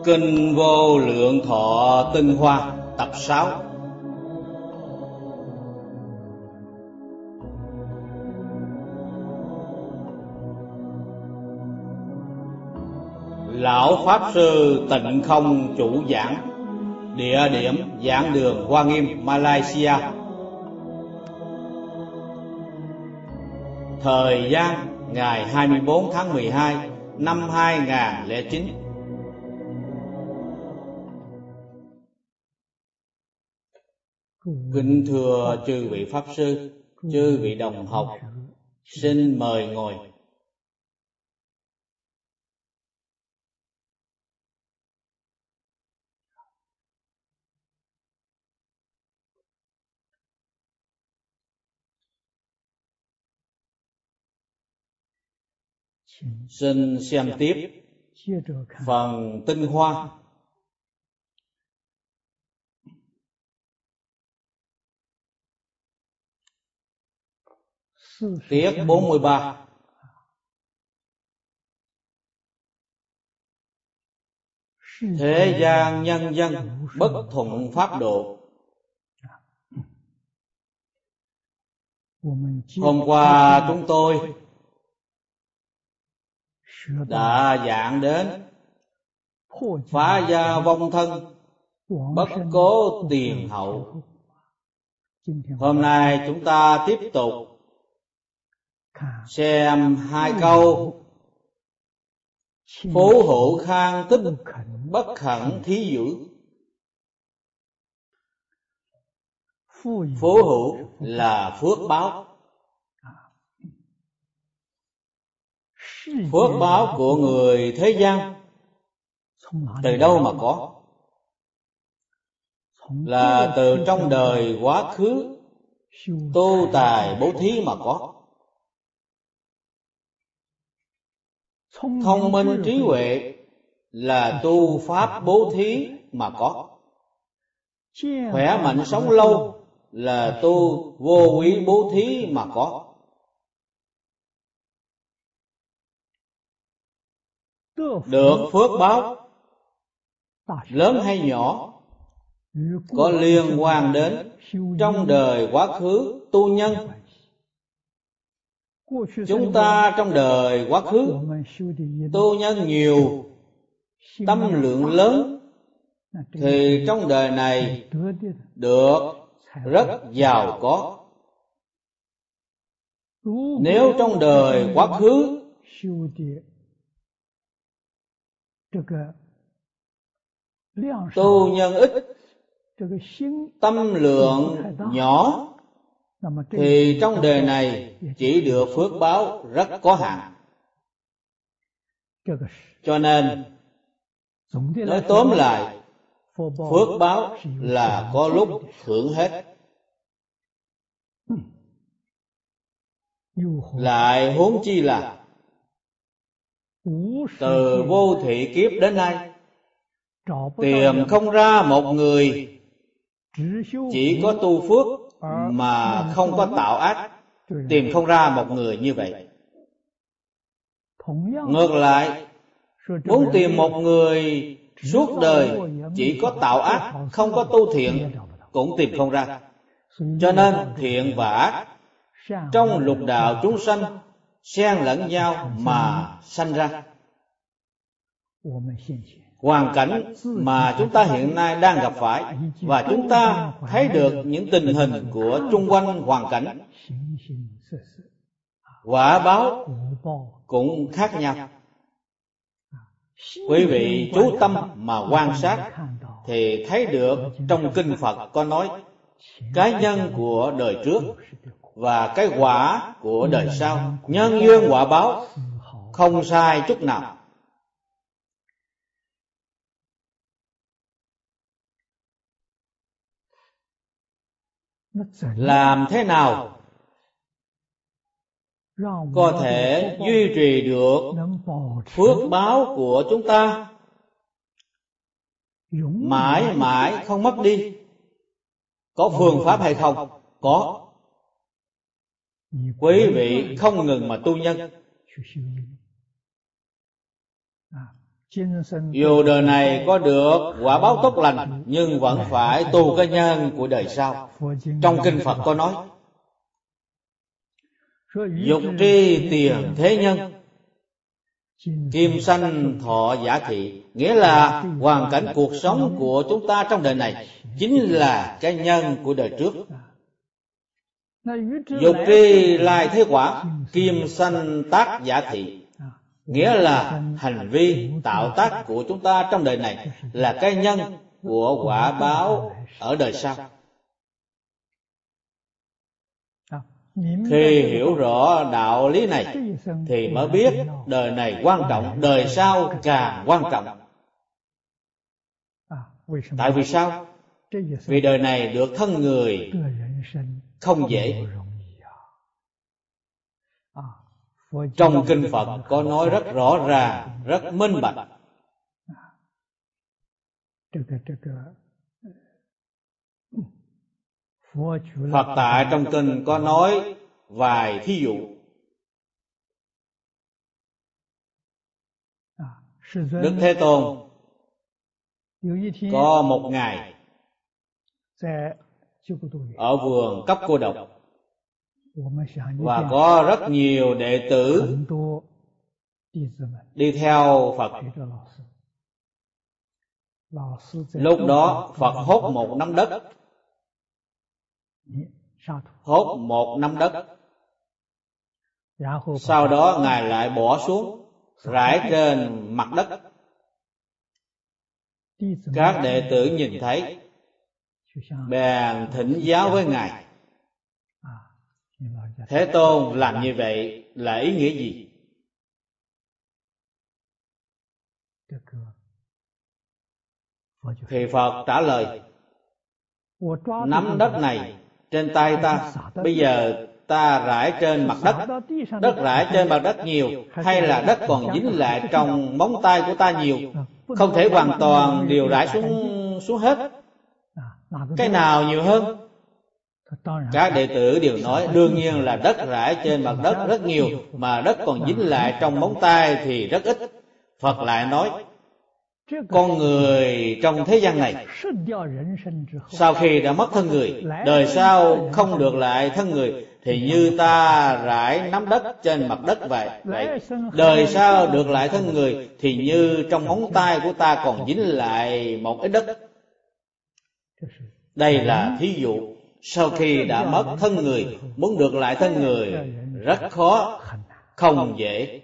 Kinh Vô Lượng Thọ Tinh Hoa tập 6. Lão Pháp Sư Tịnh Không chủ giảng. Địa điểm giảng đường Hoa Nghiêm, Malaysia. Thời gian ngày 24 tháng 12 năm 2009. Kính thưa chư vị Pháp Sư, chư vị đồng học, xin mời ngồi. Xin xem tiếp phần tinh hoa. Tiết 43. Thế gian nhân dân bất thuận pháp độ. Hôm qua chúng tôi đã giảng đến phá gia vong thân, bất cố tiền hậu. Hôm nay chúng ta tiếp tục xem hai câu. Phú hữu khang tích, bất khẩn thí dữ. Phú hữu là phước báo. Phước báo của người thế gian từ đâu mà có? Là từ trong đời quá khứ tu tài bố thí mà có. Thông minh trí huệ là tu pháp bố thí mà có. Khỏe mạnh sống lâu là tu vô quý bố thí mà có. Được phước báo lớn hay nhỏ có liên quan đến trong đời quá khứ tu nhân. Chúng ta trong đời quá khứ tu nhân nhiều, tâm lượng lớn, thì trong đời này được rất giàu có. Nếu trong đời quá khứ tu nhân ít, tâm lượng nhỏ, thì trong đời này chỉ được phước báo rất có hạn. Cho nên nói tóm lại, phước báo là có lúc hưởng hết. Lại huống chi là từ vô thị kiếp đến nay tìm không ra một người chỉ có tu phước mà không có tạo ác. Tìm không ra một người như vậy. Ngược lại, muốn tìm một người suốt đời chỉ có tạo ác, không có tu thiện, cũng tìm không ra. Cho nên thiện và ác trong lục đạo chúng sanh xen lẫn nhau mà sanh ra. Hoàn cảnh mà chúng ta hiện nay đang gặp phải, và chúng ta thấy được những tình hình của chung quanh hoàn cảnh, quả báo cũng khác nhau. Quý vị chú tâm mà quan sát thì thấy được trong kinh Phật có nói cái nhân của đời trước và cái quả của đời sau, nhân duyên quả báo không sai chút nào. Làm thế nào có thể duy trì được phước báo của chúng ta mãi mãi không mất đi? Có phương pháp hay không? Có. Quý vị không ngừng mà tu nhân. Dù đời này có được quả báo tốt lành, nhưng vẫn phải tu cái nhân của đời sau. Trong kinh Phật có nói, dục tri tiền thế nhân, kim sanh thọ giả thị. Nghĩa là hoàn cảnh cuộc sống của chúng ta trong đời này chính là cái nhân của đời trước. Dục tri lai thế quả, kim sanh tác giả thị. Nghĩa là hành vi tạo tác của chúng ta trong đời này là cái nhân của quả báo ở đời sau. Khi hiểu rõ đạo lý này thì mới biết đời này quan trọng, đời sau càng quan trọng. Tại vì sao? Vì đời này được thân người không dễ. Trong kinh Phật có nói rất rõ ràng, rất minh bạch. Phật tại trong kinh có nói vài thí dụ. Đức Thế Tôn có một ngày ở vườn Cấp Cô Độc, và có rất nhiều đệ tử đi theo Phật. Lúc đó Phật hốt một nắm đất, sau đó Ngài lại bỏ xuống rải trên mặt đất. Các đệ tử nhìn thấy bèn thỉnh giáo với Ngài: Thế Tôn làm như vậy là ý nghĩa gì? Thì Phật trả lời: nắm đất này trên tay ta, bây giờ ta rải trên mặt đất. Đất rải trên mặt đất nhiều, hay là đất còn dính lại trong móng tay của ta nhiều? Không thể hoàn toàn đều rải xuống hết. Cái nào nhiều hơn? Các đệ tử đều nói đương nhiên là đất rải trên mặt đất rất nhiều, mà đất còn dính lại trong móng tay thì rất ít. Phật lại nói, con người trong thế gian này sau khi đã mất thân người, đời sau không được lại thân người, thì như ta rải nắm đất trên mặt đất vậy. Đời sau được lại thân người thì như trong móng tay của ta còn dính lại một ít đất. Đây là thí dụ. Sau khi đã mất thân người, muốn được lại thân người rất khó, không dễ.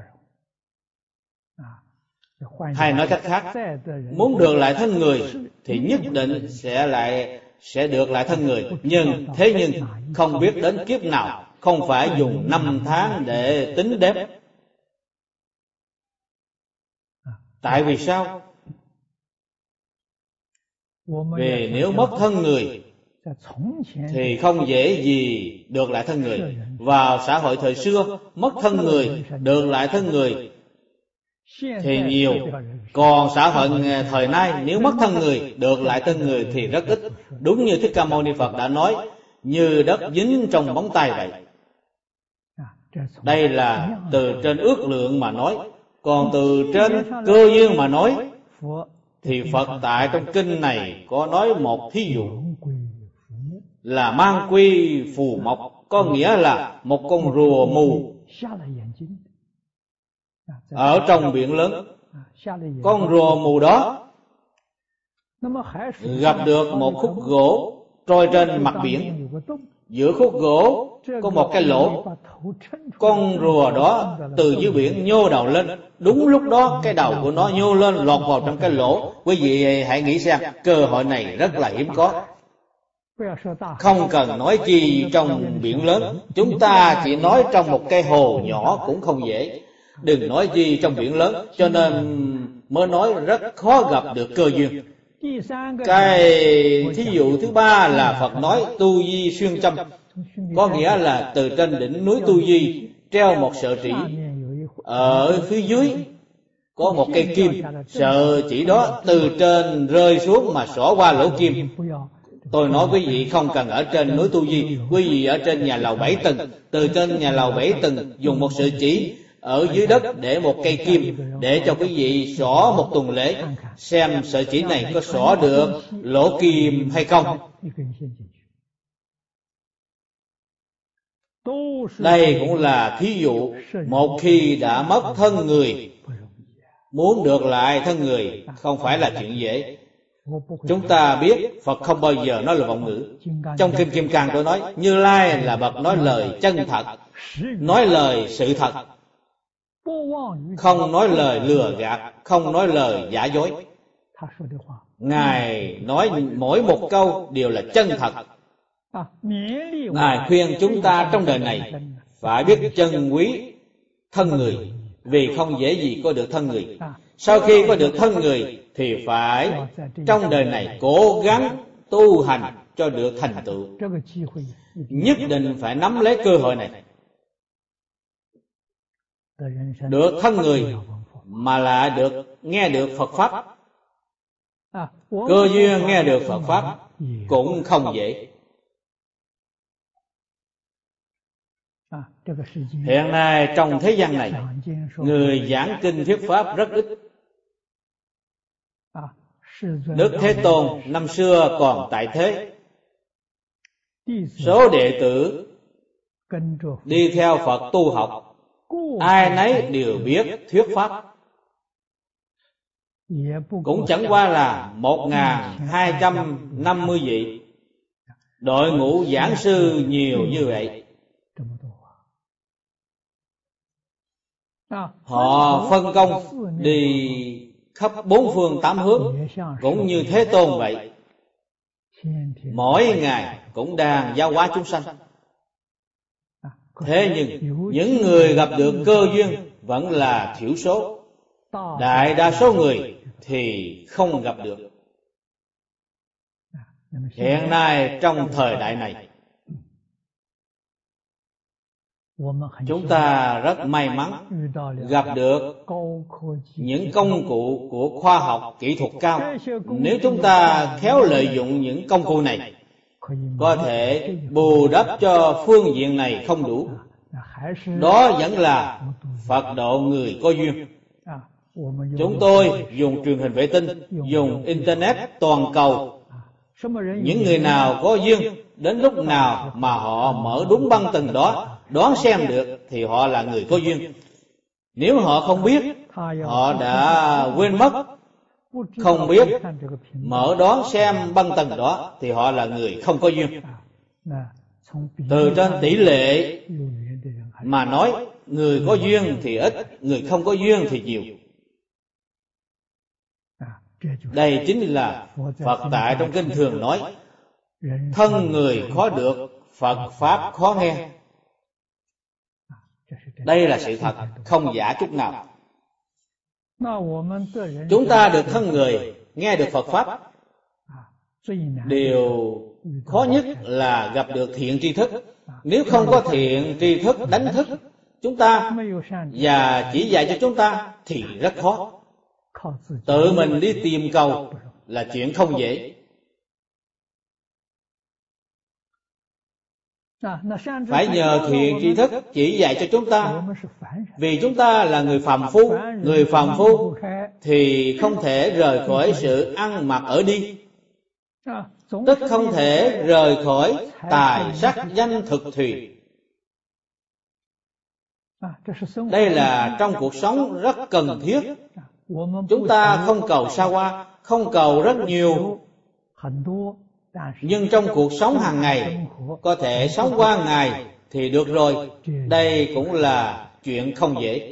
Hay nói cách khác, muốn được lại thân người thì nhất định sẽ được lại thân người, nhưng không biết đến kiếp nào, không phải dùng 5 tháng để tính đếm. Tại vì sao? Vì nếu mất thân người thì không dễ gì được lại thân người. Vào xã hội thời xưa, mất thân người, được lại thân người thì nhiều. Còn xã hội thời nay, nếu mất thân người, được lại thân người thì rất ít. Đúng như Thích Ca Mâu Ni Phật đã nói, như đất dính trong móng tay vậy. Đây là từ trên ước lượng mà nói. Còn từ trên cơ duyên mà nói, thì Phật tại trong kinh này có nói một thí dụ là mang quy phù mộc, có nghĩa là một con rùa mù ở trong biển lớn. Con rùa mù đó gặp được một khúc gỗ trôi trên mặt biển. Giữa khúc gỗ có một cái lỗ. Con rùa đó từ dưới biển nhô đầu lên. Đúng lúc đó cái đầu của nó nhô lên lọt vào trong cái lỗ. Quý vị hãy nghĩ xem, cơ hội này rất là hiếm có. Không cần nói chi trong biển lớn, chúng ta chỉ nói trong một cái hồ nhỏ cũng không dễ, đừng nói chi trong biển lớn. Cho nên mới nói rất khó gặp được cơ duyên. Cái thí dụ thứ ba là Phật nói tu di xuyên châm, có nghĩa là từ trên đỉnh núi Tu Di treo một sợi chỉ, ở phía dưới có một cây kim. Sợi chỉ đó từ trên rơi xuống mà xỏ qua lỗ kim. Tôi nói quý vị không cần ở trên núi Tu Di, quý vị ở trên nhà lầu 7 tầng. Từ trên nhà lầu 7 tầng dùng một sợi chỉ ở dưới đất để một cây kim, để cho quý vị xỏ một tuần lễ, xem sợi chỉ này có xỏ được lỗ kim hay không. Đây cũng là thí dụ, một khi đã mất thân người, muốn được lại thân người không phải là chuyện dễ. Chúng ta biết Phật không bao giờ nói là vọng ngữ. Trong Kinh Kim Cang tôi nói, Như Lai là bậc nói lời chân thật, nói lời sự thật, không nói lời lừa gạt, không nói lời giả dối. Ngài nói mỗi một câu đều là chân thật. Ngài khuyên chúng ta trong đời này phải biết trân quý thân người, vì không dễ gì có được thân người. Sau khi có được thân người thì phải trong đời này cố gắng tu hành cho được thành tựu. Nhất định phải nắm lấy cơ hội này. Được thân người mà lại được nghe được Phật Pháp. Cơ duyên nghe được Phật Pháp cũng không dễ. Hiện nay trong thế gian này, người giảng kinh thuyết Pháp rất ít. Đức Thế Tôn năm xưa còn tại thế, số đệ tử đi theo Phật tu học, ai nấy đều biết thuyết Pháp. Cũng chẳng qua là 1250 vị. Đội ngũ giảng sư nhiều như vậy. Họ phân công đi khắp bốn phương tám hướng, cũng như Thế Tôn vậy. Mỗi ngày cũng đang giáo hóa chúng sanh. Thế nhưng những người gặp được cơ duyên vẫn là thiểu số. Đại đa số người thì không gặp được. Hiện nay trong thời đại này, chúng ta rất may mắn gặp được những công cụ của khoa học kỹ thuật cao. Nếu chúng ta khéo lợi dụng những công cụ này, có thể bù đắp cho phương diện này không đủ. Đó vẫn là Phật độ người có duyên. Chúng tôi dùng truyền hình vệ tinh, dùng Internet toàn cầu. Những người nào có duyên, đến lúc nào mà họ mở đúng băng tầng đó, đoán xem được thì họ là người có duyên. Nếu họ không biết, họ đã quên mất, không biết mở đoán xem băng tầng đó thì họ là người không có duyên. Từ trên tỷ lệ mà nói, người có duyên thì ít, người không có duyên thì nhiều. Đây chính là Phật tại trong kinh thường nói, thân người khó được, Phật Pháp khó nghe. Đây là sự thật, không giả chút nào. Chúng ta được thân người, nghe được Phật Pháp. Điều khó nhất là gặp được thiện tri thức. Nếu không có thiện tri thức đánh thức chúng ta và chỉ dạy cho chúng ta thì rất khó. Tự mình đi tìm cầu là chuyện không dễ. Phải nhờ thiện tri thức chỉ dạy cho chúng ta. Vì chúng ta là người phàm phu. Người phàm phu thì không thể rời khỏi sự ăn mặc ở đi, tức không thể rời khỏi tài sắc danh thực thùy. Đây là trong cuộc sống rất cần thiết. Chúng ta không cầu xa hoa, không cầu rất nhiều, nhưng trong cuộc sống hàng ngày có thể sống qua ngày thì được rồi. Đây cũng là chuyện không dễ.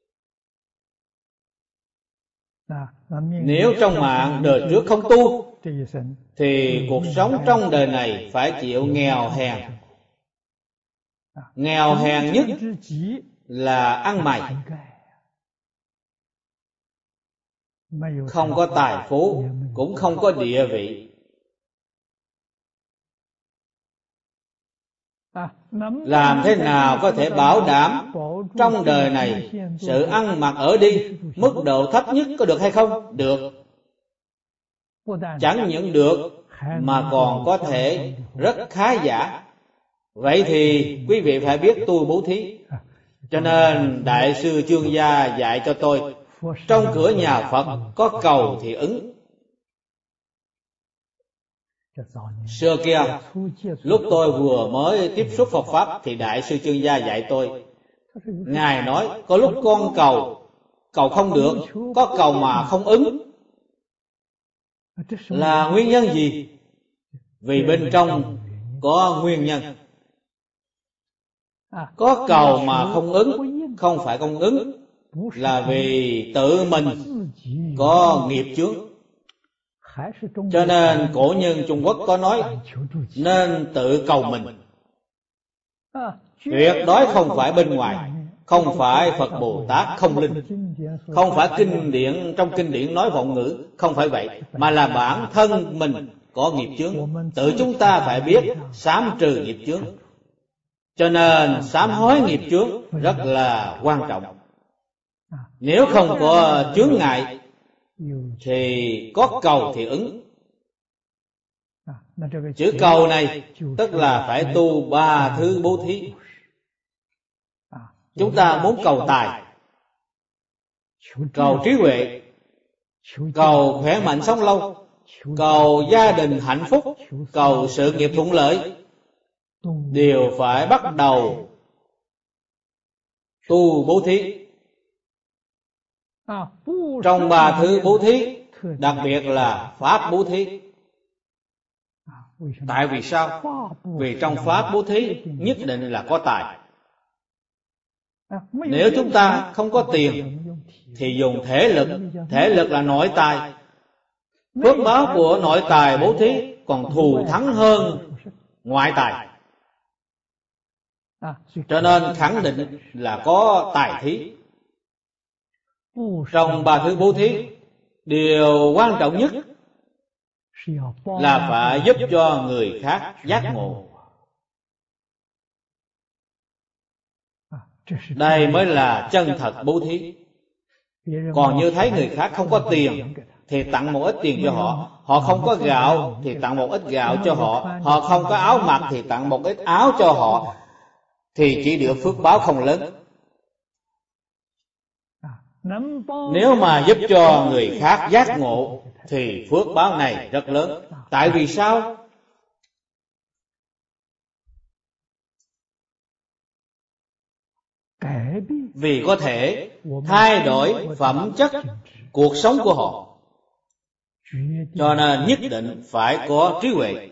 Nếu trong mạng đời trước không tu thì cuộc sống trong đời này phải chịu nghèo hèn. Nghèo hèn nhất là ăn mày, không có tài phú, cũng không có địa vị. Làm thế nào có thể bảo đảm trong đời này sự ăn mặc ở đi mức độ thấp nhất có được hay không? Được. Chẳng những được mà còn có thể rất khá giả. Vậy thì quý vị phải biết tu bố thí. Cho nên Đại sư Chương Gia dạy cho tôi, trong cửa nhà Phật có cầu thì ứng. Xưa kia, lúc tôi vừa mới tiếp xúc Phật Pháp thì Đại sư Chương Gia dạy tôi. Ngài nói, có lúc con cầu không được, có cầu mà không ứng. Là nguyên nhân gì? Vì bên trong có nguyên nhân. Có cầu mà không ứng, không phải không ứng, là vì tự mình có nghiệp chướng. Cho nên cổ nhân Trung Quốc có nói, nên tự cầu mình. Tuyệt đối không phải bên ngoài, không phải Phật Bồ Tát không linh, không phải trong kinh điển nói vọng ngữ, không phải vậy, mà là bản thân mình có nghiệp chướng. Tự chúng ta phải biết sám trừ nghiệp chướng. Cho nên sám hối nghiệp chướng rất là quan trọng. Nếu không có chướng ngại thì có cầu thì ứng. Chữ cầu này tức là phải tu 3 thứ bố thí. Chúng ta muốn cầu tài, cầu trí huệ, cầu khỏe mạnh sống lâu, cầu gia đình hạnh phúc, cầu sự nghiệp thuận lợi, đều phải bắt đầu tu bố thí. Trong 3 thứ bố thí, đặc biệt là Pháp bố thí. Tại vì sao? Vì trong Pháp bố thí nhất định là có tài. Nếu chúng ta không có tiền thì dùng thể lực là nội tài. Phước báo của nội tài bố thí còn thù thắng hơn ngoại tài. Cho nên khẳng định là có tài thí. Trong 3 thứ bố thí, điều quan trọng nhất là phải giúp cho người khác giác ngộ. Đây mới là chân thật bố thí. Còn như thấy người khác không có tiền thì tặng một ít tiền cho họ, họ không có gạo thì tặng một ít gạo cho họ, họ không có áo mặc thì tặng một ít áo cho họ, thì chỉ được phước báo không lớn. Nếu mà giúp cho người khác giác ngộ thì phước báo này rất lớn. Tại vì sao? Vì có thể thay đổi phẩm chất cuộc sống của họ. Cho nên nhất định phải có trí huệ.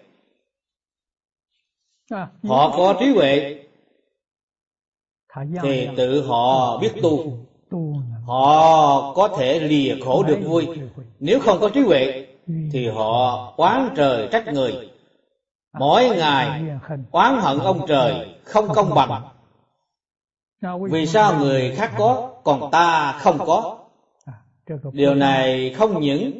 Họ có trí huệ thì tự họ biết tu, họ có thể lìa khổ được vui. Nếu không có trí huệ thì họ oán trời trách người, mỗi ngày oán hận ông trời không công bằng. Vì sao người khác có còn ta không có? Điều này không những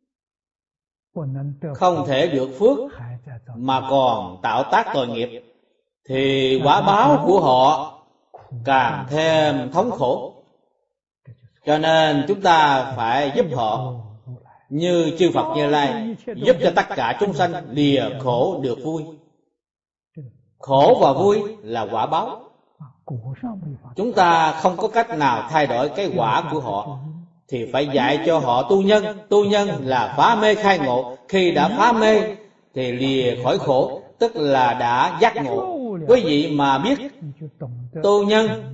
không thể được phước mà còn tạo tác tội nghiệp, thì quả báo của họ càng thêm thống khổ. Cho nên chúng ta phải giúp họ như chư Phật Như Lai giúp cho tất cả chúng sanh lìa khổ được vui. Khổ và vui là quả báo. Chúng ta không có cách nào thay đổi cái quả của họ, thì phải dạy cho họ tu nhân. Tu nhân là phá mê khai ngộ. Khi đã phá mê thì lìa khỏi khổ, tức là đã giác ngộ. Quý vị mà biết tu nhân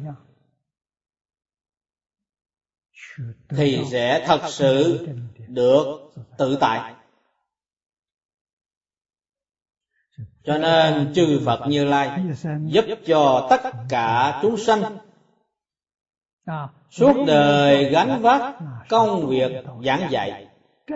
thì sẽ thật sự được tự tại. Cho nên chư Phật Như Lai giúp cho tất cả chúng sanh suốt đời gánh vác công việc giảng dạy.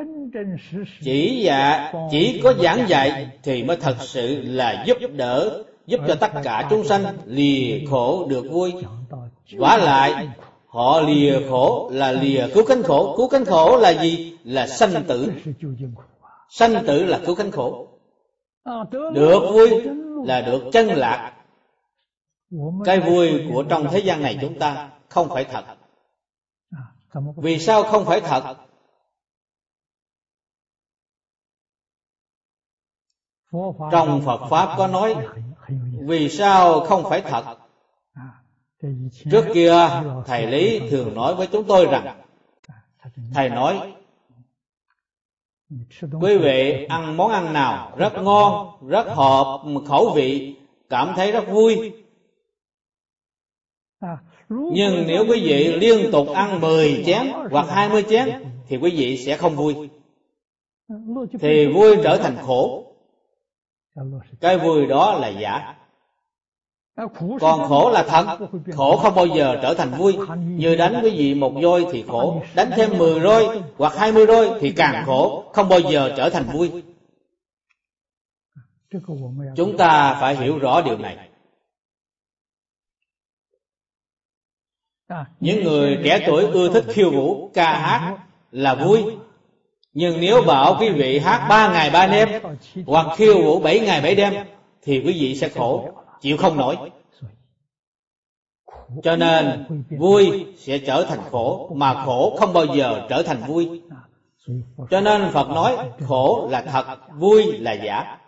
Chỉ có giảng dạy thì mới thật sự là giúp đỡ, giúp cho tất cả chúng sanh lìa khổ được vui. Vả lại họ lìa khổ là lìa cứu cánh khổ. Cứu cánh khổ là gì? Là sanh tử. Sanh tử là cứu cánh khổ. Được vui là được chân lạc. Cái vui của trong thế gian này chúng ta không phải thật. Vì sao không phải thật? Trong Phật Pháp có nói vì sao không phải thật. Trước kia thầy Lý thường nói với chúng tôi rằng, thầy nói, quý vị ăn món ăn nào rất ngon, rất hợp khẩu vị, cảm thấy rất vui. Nhưng nếu quý vị liên tục ăn 10 chén hoặc 20 chén thì quý vị sẽ không vui. Thì vui trở thành khổ. Cái vui đó là giả. Còn khổ là thật. Khổ không bao giờ trở thành vui. Như đánh quý vị một roi thì khổ, đánh thêm 10 roi hoặc 20 roi thì càng khổ, không bao giờ trở thành vui. Chúng ta phải hiểu rõ điều này. Những người trẻ tuổi ưa thích khiêu vũ, ca hát là vui. Nhưng nếu bảo quý vị hát 3 ngày 3 đêm hoặc khiêu vũ 7 ngày 7 đêm thì quý vị sẽ khổ, chịu không nổi. Cho nên vui sẽ trở thành khổ, mà khổ không bao giờ trở thành vui. Cho nên Phật nói khổ là thật, vui là giả.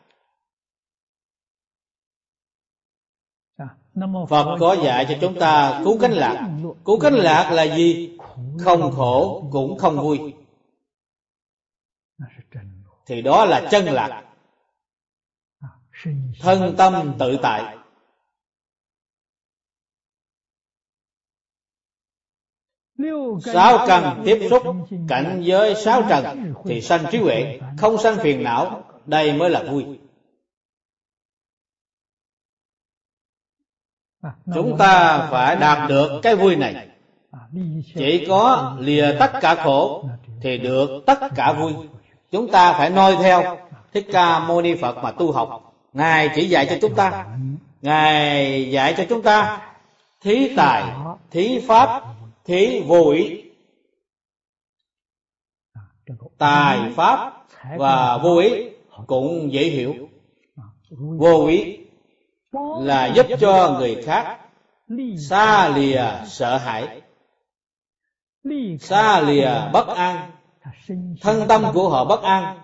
Phật có dạy cho chúng ta cứu cánh lạc. Cứu cánh lạc là gì? Không khổ cũng không vui. Thì đó là chân lạc. Thân tâm tự tại. Sáu căn tiếp xúc cảnh giới sáu trần thì sanh trí huệ, không sanh phiền não, đây mới là vui. Chúng ta phải đạt được cái vui này. Chỉ có lìa tất cả khổ thì được tất cả vui. Chúng ta phải noi theo Thích Ca Mâu Ni Phật mà tu học. Ngài chỉ dạy cho chúng ta. Ngài dạy cho chúng ta thí tài, thí pháp, thí vô ý. Tài, pháp và vô ý cũng dễ hiểu. Vô ý là giúp cho người khác xa lìa sợ hãi, xa lìa bất an. Thân tâm của họ bất an,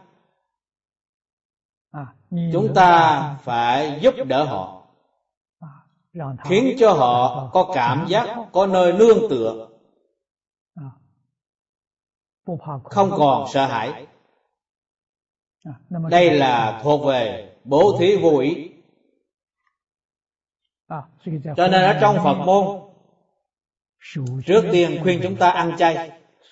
chúng ta phải giúp đỡ họ, khiến cho họ có cảm giác có nơi nương tựa, không còn sợ hãi. Đây là thuộc về bố thí vô ý. Cho nên ở trong Phật môn, trước tiên khuyên chúng ta ăn chay.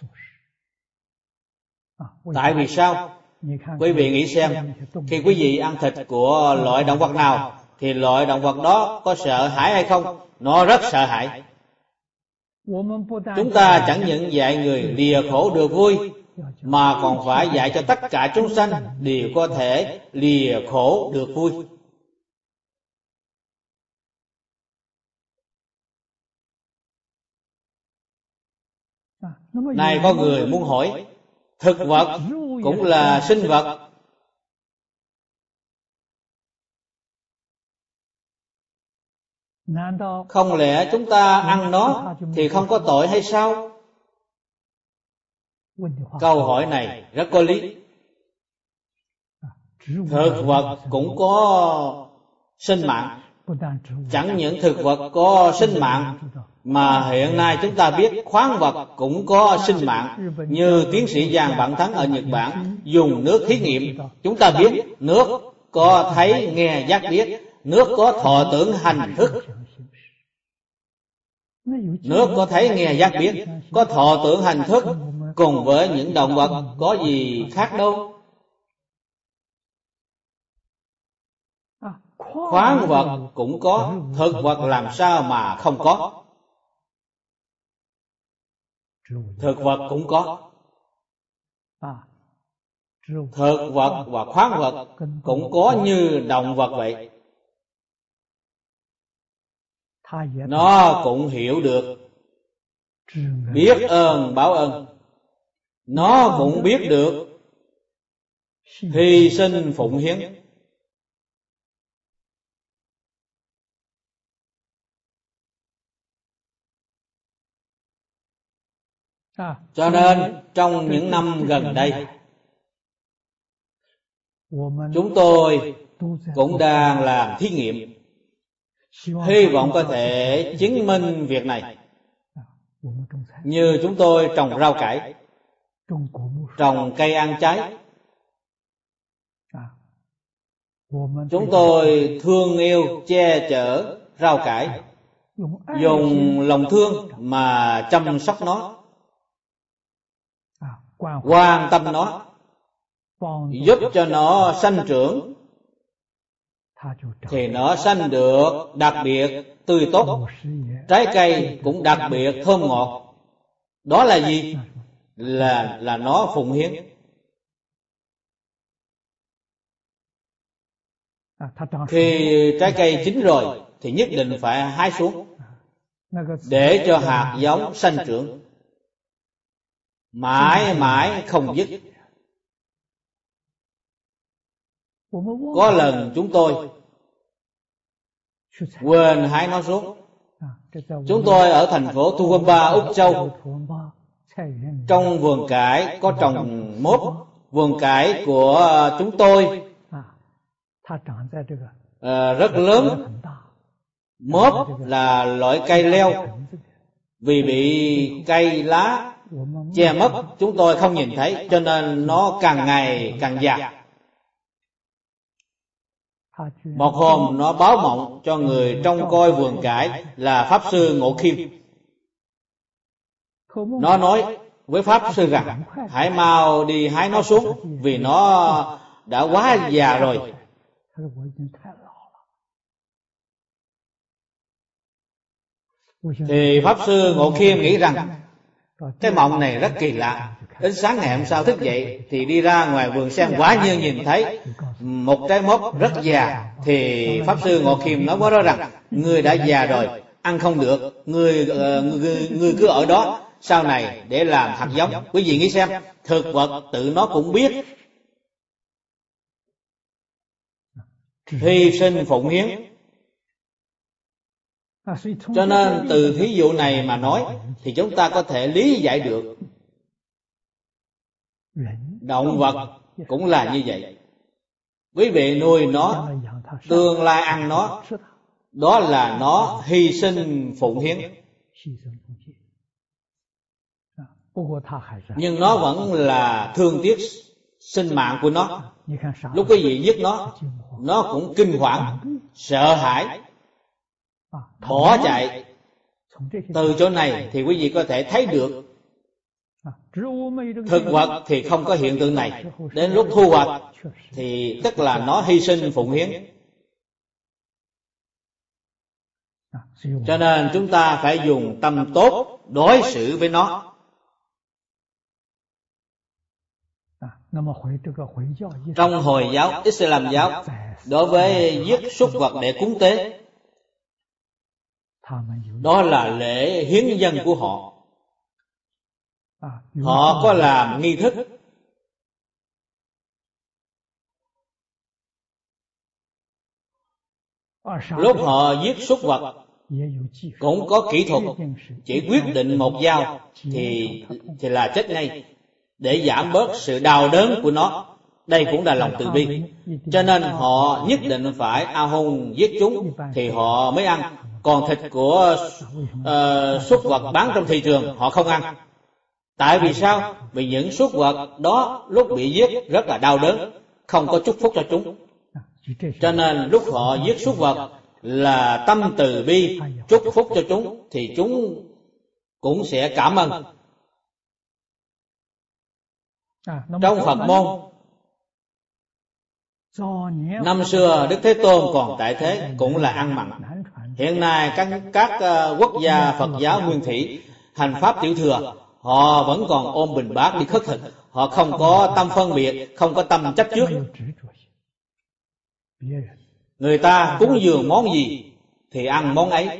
Tại vì sao? Quý vị nghĩ xem, khi quý vị ăn thịt của loại động vật nào thì loại động vật đó có sợ hãi hay không? Nó rất sợ hãi. Chúng ta chẳng những dạy người lìa khổ được vui, mà còn phải dạy cho tất cả chúng sanh đều có thể lìa khổ được vui. Này có người muốn hỏi, thực vật cũng là sinh vật, không lẽ chúng ta ăn nó thì không có tội hay sao? Câu hỏi này rất có lý. Thực vật cũng có sinh mạng. Chẳng những thực vật có sinh mạng, mà hiện nay chúng ta biết khoáng vật cũng có sinh mạng. Như tiến sĩ Giang Vạn Thắng ở Nhật Bản dùng nước thí nghiệm. Chúng ta biết nước có thấy nghe giác biết, nước có thọ tưởng hành thức. Nước có thấy nghe giác biết, có thọ tưởng hành thức, cùng với những động vật có gì khác đâu. Khoáng vật cũng có, thực vật làm sao mà không có? Thực vật cũng có. Thực vật và khoáng vật cũng có như động vật vậy. Nó cũng hiểu được biết ơn báo ơn. Nó cũng biết được hy sinh phụng hiến. Cho nên trong những năm gần đây, chúng tôi cũng đang làm thí nghiệm. hy vọng có thể chứng minh việc này. Như chúng tôi trồng rau cải, trồng cây ăn trái, chúng tôi thương yêu che chở rau cải, dùng lòng thương mà chăm sóc nó, quan tâm nó, giúp cho nó sanh trưởng, thì nó sanh được đặc biệt tươi tốt, trái cây cũng đặc biệt thơm ngọt. Đó là gì? Là nó phụng hiến. Khi trái cây chín rồi thì nhất định phải hái xuống để cho hạt giống sanh trưởng mãi mãi không dứt. Có lần chúng tôi quên hái nó xuống. Chúng tôi ở thành phố Thu Quân Ba, Úc Châu, trong vườn cải có trồng mốt. Vườn cải của chúng tôi rất lớn. Mốt là loại cây leo, vì bị cây lá che mất chúng tôi không nhìn thấy, cho nên nó càng ngày càng già. Một hôm nó báo mộng cho người trông coi vườn cải là Pháp Sư Ngộ Khiêm. Nó nói với Pháp Sư rằng hãy mau đi hái nó xuống, vì nó đã quá già rồi. Thì Pháp Sư Ngộ Khiêm nghĩ rằng cái mộng này rất kỳ lạ. Đến sáng ngày hôm sau thức dậy thì đi ra ngoài vườn sen, quả nhiên nhìn thấy một trái mốt rất già. Thì Pháp Sư Ngộ Khiêm nói với nó rằng ngươi đã già rồi, ăn không được, ngươi cứ ở đó sau này để làm hạt giống. Quý vị nghĩ xem, thực vật tự nó cũng biết hy sinh phụng hiến. Cho nên từ thí dụ này mà nói thì chúng ta có thể lý giải được động vật cũng là như vậy. Quý vị nuôi nó, tương lai ăn nó, đó là nó hy sinh phụng hiến. Nhưng nó vẫn là thương tiếc sinh mạng của nó. Lúc quý vị giết nó cũng kinh hoàng, sợ hãi, bỏ chạy. Từ chỗ này thì quý vị có thể thấy được thực vật thì không có hiện tượng này. Đến lúc thu hoạch thì tức là nó hy sinh phụng hiến. Cho nên chúng ta phải dùng tâm tốt đối xử với nó. Trong Hồi giáo, Islam giáo, đối với giết súc vật để cúng tế, đó là lễ hiến dân của họ. Họ có làm nghi thức. Lúc họ giết súc vật cũng có kỹ thuật, chỉ quyết định một dao thì là chết ngay, để giảm bớt sự đau đớn của nó. Đây cũng là lòng từ bi. Cho nên họ nhất định phải a hôn giết chúng thì họ mới ăn. Còn thịt của súc vật bán trong thị trường họ không ăn. Tại vì sao? Vì những súc vật đó lúc bị giết rất là đau đớn, không có chúc phúc cho chúng. Cho nên lúc họ giết súc vật là tâm từ bi chúc phúc cho chúng, thì chúng cũng sẽ cảm ơn. Trong Phật môn, năm xưa Đức Thế Tôn còn tại thế cũng là ăn mặn. Hiện nay các quốc gia Phật giáo nguyên thủy hành pháp tiểu thừa, họ vẫn còn ôm bình bát đi khất thực. Họ không có tâm phân biệt, không có tâm chấp trước. Người ta cúng dường món gì thì ăn món ấy.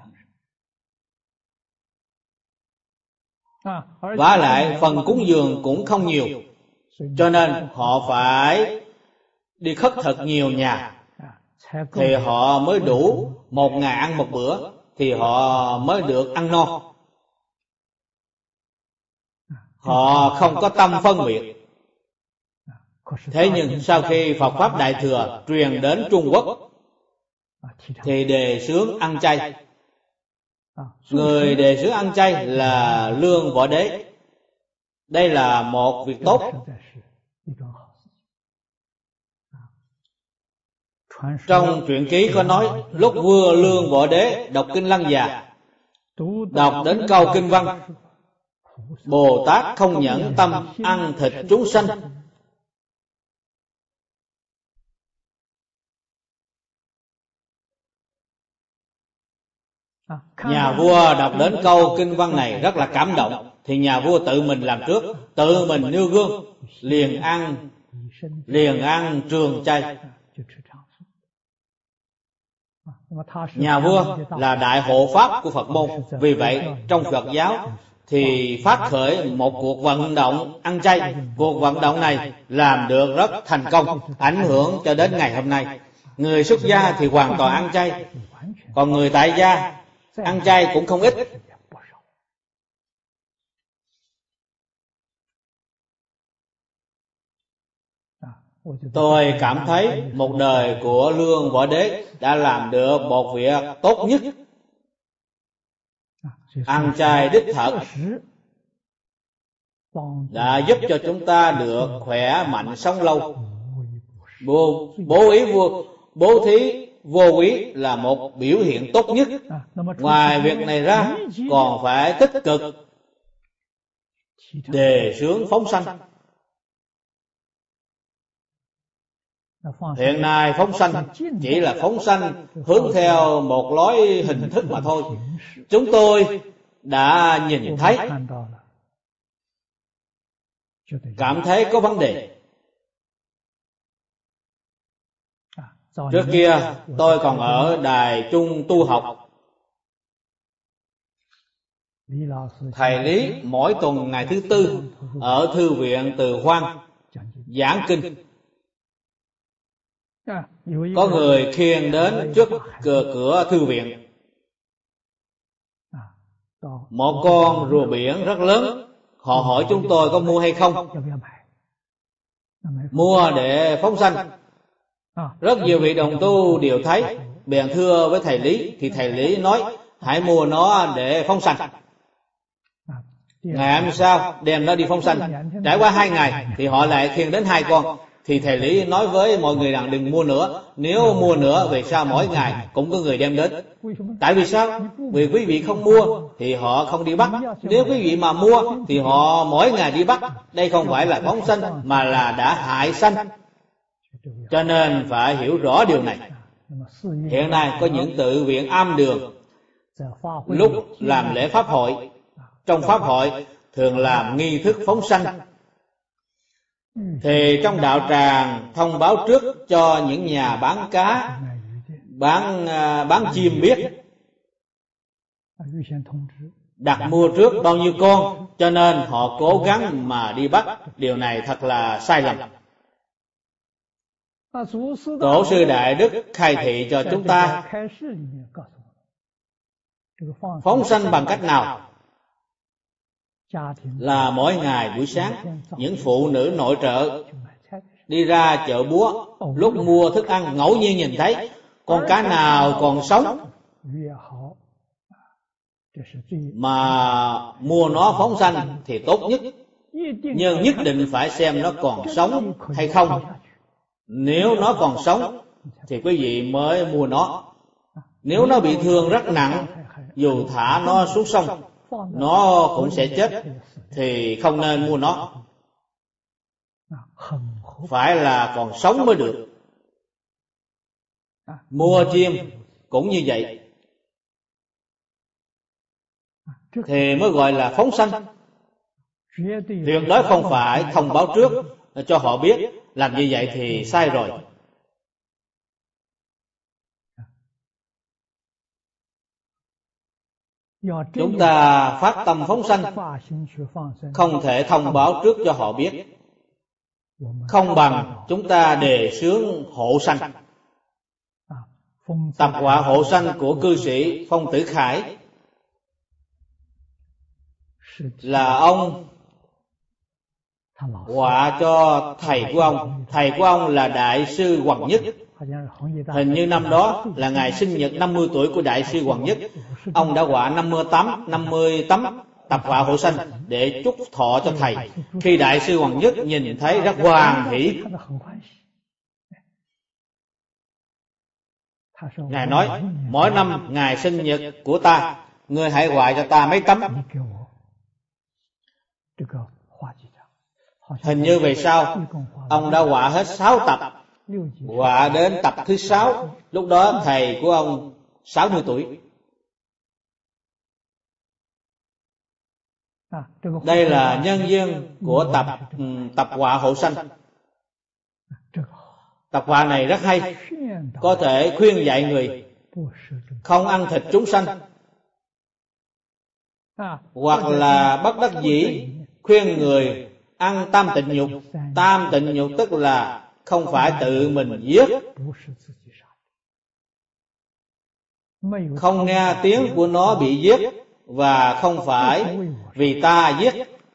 Vả lại phần cúng dường cũng không nhiều, cho nên họ phải đi khất thực nhiều nhà thì họ mới đủ một ngày ăn một bữa, thì họ mới được ăn no. Họ không có tâm phân biệt. Thế nhưng sau khi Phật Pháp Đại Thừa truyền đến Trung Quốc thì đề xướng ăn chay. Người đề xướng ăn chay là Lương Võ Đế. Đây là một việc tốt. Trong truyện ký có nói, lúc vua Lương Võ Đế đọc kinh Lăng Già, đọc đến câu kinh văn Bồ Tát không nhẫn tâm ăn thịt chúng sanh, nhà vua đọc đến câu kinh văn này rất là cảm động, thì nhà vua tự mình làm trước, tự mình nêu gương, liền ăn trường chay. Nhà vua là đại hộ pháp của Phật môn, vì vậy trong Phật giáo thì phát khởi một cuộc vận động ăn chay. Cuộc vận động này làm được rất thành công, ảnh hưởng cho đến ngày hôm nay. Người xuất gia thì hoàn toàn ăn chay, còn người tại gia ăn chay cũng không ít. Tôi cảm thấy một đời của Lương Võ Đế đã làm được một việc tốt nhất. Ăn chay đích thực đã giúp cho chúng ta được khỏe mạnh sống lâu. Bố thí vô quý là một biểu hiện tốt nhất. Ngoài việc này ra còn phải tích cực đề xướng phóng sanh. Hiện nay phóng sanh chỉ là phóng sanh hướng theo một lối hình thức mà thôi. Chúng tôi đã nhìn thấy, cảm thấy có vấn đề. Trước kia tôi còn ở Đài Trung tu học. Thầy Lý mỗi tuần ngày thứ Tư ở Thư viện Từ Hoan giảng kinh. Có người khiêng đến trước cửa thư viện một con rùa biển rất lớn. Họ hỏi chúng tôi có mua hay không. Mua để phóng sanh. Rất nhiều vị đồng tu đều thấy, bèn thưa với thầy Lý, thì thầy Lý nói hãy mua nó để phóng sanh. Ngày hôm sau đem nó đi phóng sanh. Trải qua 2 ngày thì họ lại khiêng đến 2 con. Thì thầy Lý nói với mọi người rằng đừng mua nữa. Nếu mua nữa vì sao mỗi ngày cũng có người đem đến? Tại vì sao? Vì quý vị không mua thì họ không đi bắt. Nếu quý vị mà mua thì họ mỗi ngày đi bắt. Đây không phải là phóng sanh mà là đã hại sanh. Cho nên phải hiểu rõ điều này. Hiện nay có những tự viện am đường, lúc làm lễ pháp hội, trong pháp hội thường làm nghi thức phóng sanh, thì trong đạo tràng thông báo trước cho những nhà bán cá, bán chim biết, đặt mua trước bao nhiêu con, cho nên họ cố gắng mà đi bắt. Điều này thật là sai lầm. Tổ sư Đại Đức khai thị cho chúng ta phóng sanh bằng cách nào? Là mỗi ngày buổi sáng, những phụ nữ nội trợ đi ra chợ búa, lúc mua thức ăn ngẫu nhiên nhìn thấy con cá nào còn sống mà mua nó phóng sanh thì tốt nhất. Nhưng nhất định phải xem nó còn sống hay không. Nếu nó còn sống thì quý vị mới mua nó. Nếu nó bị thương rất nặng, dù thả nó xuống sông nó cũng sẽ chết, thì không nên mua nó. Phải là còn sống mới được. Mua chim cũng như vậy, thì mới gọi là phóng sanh. Tuyệt đối không phải thông báo trước cho họ biết. Làm như vậy thì sai rồi. Chúng ta phát tâm phóng sanh, không thể thông báo trước cho họ biết. Không bằng chúng ta đề xướng hộ sanh. Tập họa hộ sanh của cư sĩ Phong Tử Khải là ông họa cho thầy của ông. Thầy của ông là Đại sư Hoằng Nhất. Hình như năm đó là ngày sinh nhật 50 tuổi của Đại sư Hoàng Nhất. Ông đã họa 50 tấm tập họa hộ sanh để chúc thọ cho thầy. Khi Đại sư Hoàng Nhất nhìn thấy rất hoan hỷ. Ngài nói, mỗi năm ngày sinh nhật của ta, ngươi hãy họa cho ta mấy tấm. Hình như về sau, ông đã họa hết 6 tập. Họa đến tập thứ 6, lúc đó thầy của ông 60 tuổi. Đây là nhân duyên của tập họa hộ sanh. Tập họa này rất hay, có thể khuyên dạy người không ăn thịt chúng sanh, hoặc là bất đắc dĩ khuyên người ăn tam tịnh nhục. Tam tịnh nhục tức là không phải tự mình giết, không nghe tiếng của nó bị giết, và không phải vì ta giết.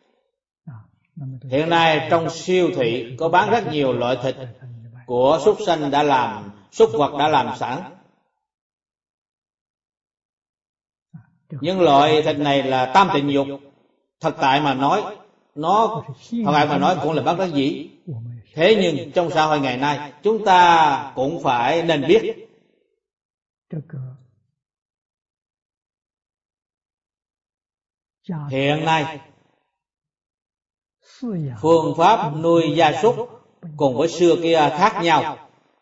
Hiện nay trong siêu thị có bán rất nhiều loại thịt của súc sanh đã làm, súc vật đã làm sẵn. Những loại thịt này là tam tịnh nhục. Thật tại mà nói, cũng là bất đắc dĩ. Thế nhưng trong xã hội ngày nay, chúng ta cũng phải nên biết hiện nay phương pháp nuôi gia súc cùng với xưa kia khác nhau,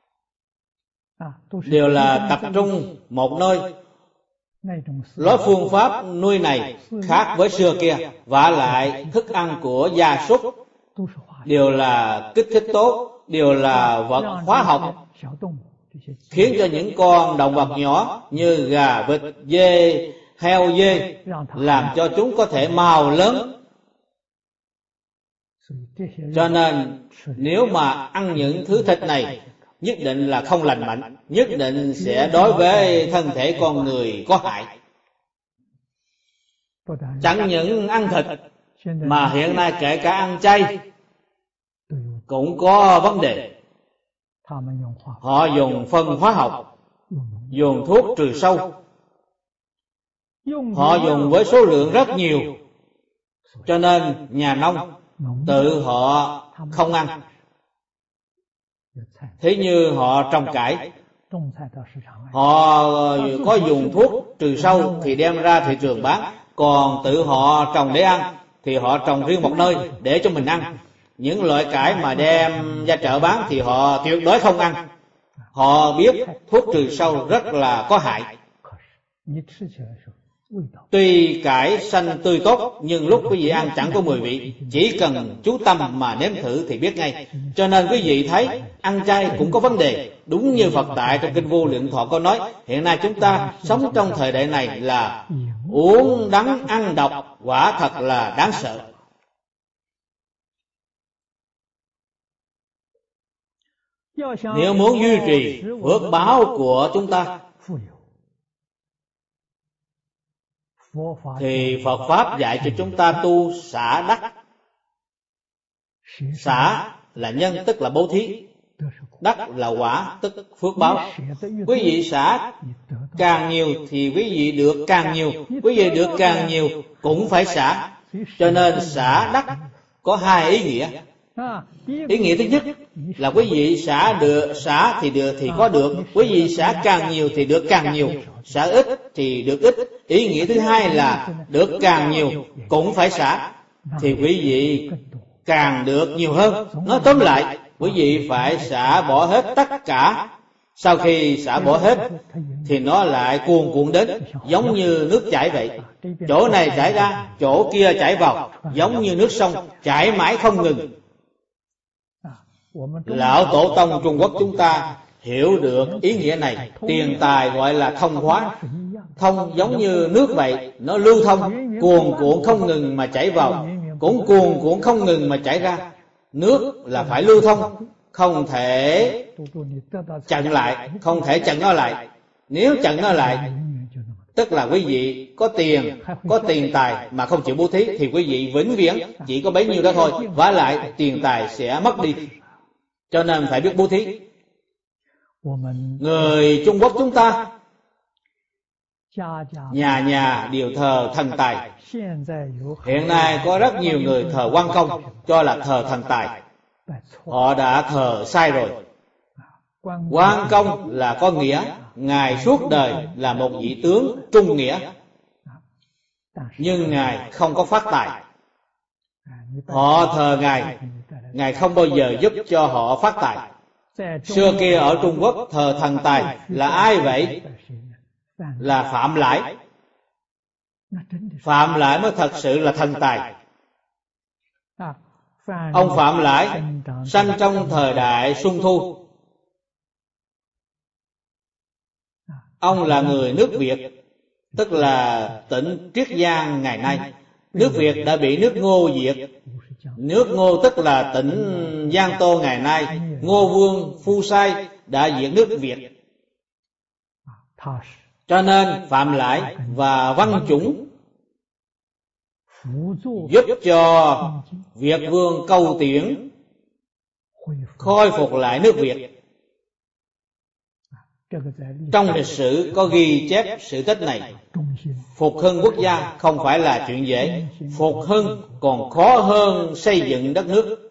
đều là tập trung một nơi. Loại phương pháp nuôi này khác với xưa kia, và lại thức ăn của gia súc đều là kích thích tốt, đều là vật hóa học, khiến cho những con động vật nhỏ như gà, vịt, dê, heo, dê, làm cho chúng có thể mào lớn. Cho nên nếu mà ăn những thứ thịt này, nhất định là không lành mạnh, nhất định sẽ đối với thân thể con người có hại. Chẳng những ăn thịt, mà hiện nay kể cả ăn chay cũng có vấn đề. Họ dùng phân hóa học, dùng thuốc trừ sâu, họ dùng với số lượng rất nhiều, cho nên nhà nông tự họ không ăn. Thế như họ trồng cải, họ có dùng thuốc trừ sâu thì đem ra thị trường bán, còn tự họ trồng để ăn thì họ trồng riêng một nơi để cho mình ăn. Những loại cải mà đem ra chợ bán thì họ tuyệt đối không ăn. Họ biết thuốc trừ sâu rất là có hại. Tuy cải xanh tươi tốt, nhưng lúc quý vị ăn chẳng có mùi vị. Chỉ cần chú tâm mà nếm thử thì biết ngay. Cho nên quý vị thấy ăn chay cũng có vấn đề. Đúng như Phật tại trong Kinh Vô Lượng Thọ có nói, hiện nay chúng ta sống trong thời đại này là uống đắng ăn độc, quả thật là đáng sợ. Nếu muốn duy trì phước báo của chúng ta thì Phật Pháp dạy cho chúng ta tu xả đắc. Xả là nhân tức là bố thí, đắc là quả tức phước báo. Quý vị xả càng nhiều thì quý vị được càng nhiều, quý vị được càng nhiều cũng phải xả. Cho nên xả đắc có hai ý nghĩa. Ý nghĩa thứ nhất là quý vị xả thì có được, quý vị xả càng nhiều thì được càng nhiều, xả ít thì được ít. Ý nghĩa thứ hai là được càng nhiều cũng phải xả, thì quý vị càng được nhiều hơn. Nói tóm lại, quý vị phải xả bỏ hết tất cả. Sau khi xả bỏ hết thì nó lại cuồn cuộn đến, giống như nước chảy vậy. Chỗ này chảy ra, chỗ kia chảy vào, giống như nước sông chảy mãi không ngừng. Lão Tổ Tông Trung Quốc chúng ta hiểu được ý nghĩa này. Tiền tài gọi là thông hóa. Thông giống như nước vậy, nó lưu thông, cuồn cuộn không ngừng mà chảy vào, cũng cuồn cuộn không ngừng mà chảy ra. Nước là phải lưu thông, không thể chặn lại, không thể chặn nó lại. Nếu chặn nó lại, tức là quý vị có tiền tài mà không chịu bố thí, thì quý vị vĩnh viễn chỉ có bấy nhiêu đó thôi, vả lại tiền tài sẽ mất đi. Cho nên phải biết bố thí. Người Trung Quốc chúng ta nhà nhà đều thờ thần tài. Hiện nay có rất nhiều người thờ Quan Công, cho là thờ thần tài. Họ đã thờ sai rồi. Quan Công là có nghĩa Ngài suốt đời là một vị tướng trung nghĩa, nhưng Ngài không có phát tài. Họ thờ Ngài, Ngài không bao giờ giúp cho họ phát tài. Xưa kia ở Trung Quốc thờ thần tài là ai vậy? Là Phạm Lãi. Phạm Lãi mới thật sự là thần tài. Ông Phạm Lãi sanh trong thời đại Xuân Thu. Ông là người nước Việt, tức là tỉnh Triết Giang ngày nay. Nước Việt đã bị nước Ngô diệt. Nước Ngô tức là tỉnh Giang Tô ngày nay. Ngô Vương Phu Sai đã diệt nước Việt. Cho nên Phạm Lãi và Văn Chủng giúp cho Việt Vương Câu Tiễn khôi phục lại nước Việt. Trong lịch sử có ghi chép sự tích này. Phục hưng quốc gia không phải là chuyện dễ. Phục hưng còn khó hơn xây dựng đất nước.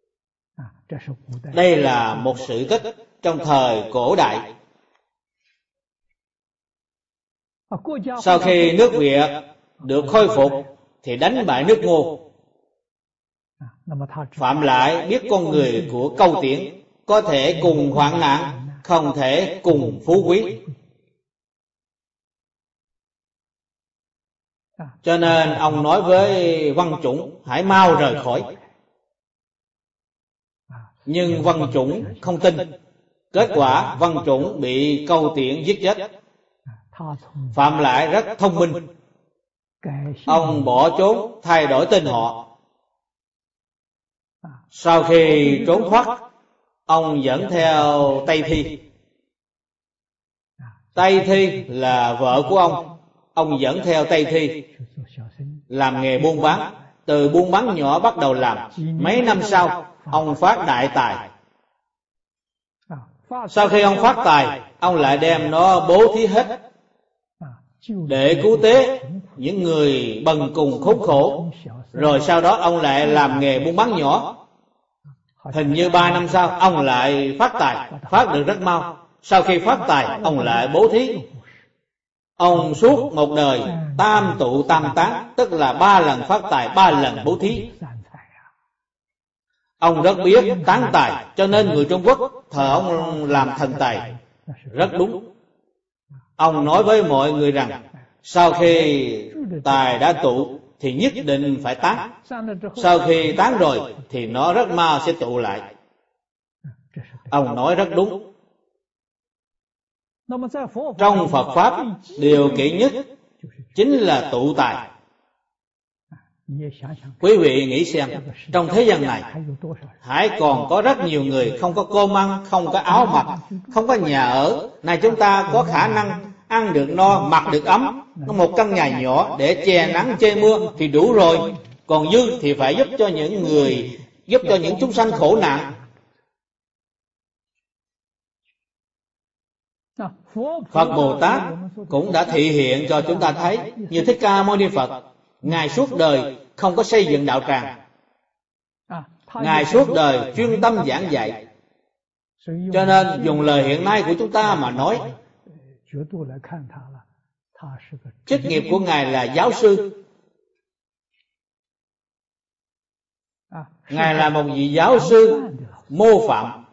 Đây là một sự tích trong thời cổ đại. Sau khi nước Việt được khôi phục thì đánh bại nước Ngô. Phạm Lãi biết con người của Câu Tiễn có thể cùng hoạn nạn, không thể cùng phú quý. Cho nên ông nói với Văn Chủng hãy mau rời khỏi. Nhưng Văn Chủng không tin. Kết quả Văn Chủng bị Câu Tiễn giết chết. Phạm Lãi rất thông minh. Ông bỏ trốn thay đổi tên họ. Sau khi trốn thoát, ông dẫn theo Tây Thi. Tây Thi là vợ của ông. Ông dẫn theo Tây Thi làm nghề buôn bán. Từ buôn bán nhỏ bắt đầu làm. Mấy năm sau ông phát đại tài. Sau khi ông phát tài, ông lại đem nó bố thí hết để cứu tế những người bần cùng khốn khổ. Rồi sau đó ông lại làm nghề buôn bán nhỏ. Hình như 3 năm sau ông lại phát tài, phát được rất mau. Sau khi phát tài ông lại bố thí. Ông suốt một đời tam tụ tam tán, tức là 3 lần phát tài, 3 lần bố thí. Ông rất biết tán tài, cho nên người Trung Quốc thờ ông làm thần tài. Rất đúng. Ông nói với mọi người rằng sau khi tài đã tụ thì nhất định phải tán. Sau khi tán rồi thì nó rất mau sẽ tụ lại. Ông nói rất đúng. Trong Phật Pháp, điều kiện nhất chính là tụ tài. Quý vị nghĩ xem, trong thế gian này hãy còn có rất nhiều người không có cơm ăn, không có áo mặc, không có nhà ở. Này chúng ta có khả năng ăn được no, mặc được ấm, có một căn nhà nhỏ để che nắng che mưa thì đủ rồi. Còn dư thì phải giúp cho những người, giúp cho những chúng sanh khổ nạn. Phật Bồ Tát cũng đã thị hiện cho chúng ta thấy. Như Thích Ca Mâu Ni Phật, Ngài suốt đời không có xây dựng đạo tràng. Ngài suốt đời chuyên tâm giảng dạy. Cho nên dùng lời hiện nay của chúng ta mà nói, chức nghiệp của Ngài là giáo sư. Ngài là một vị giáo sư mô phạm.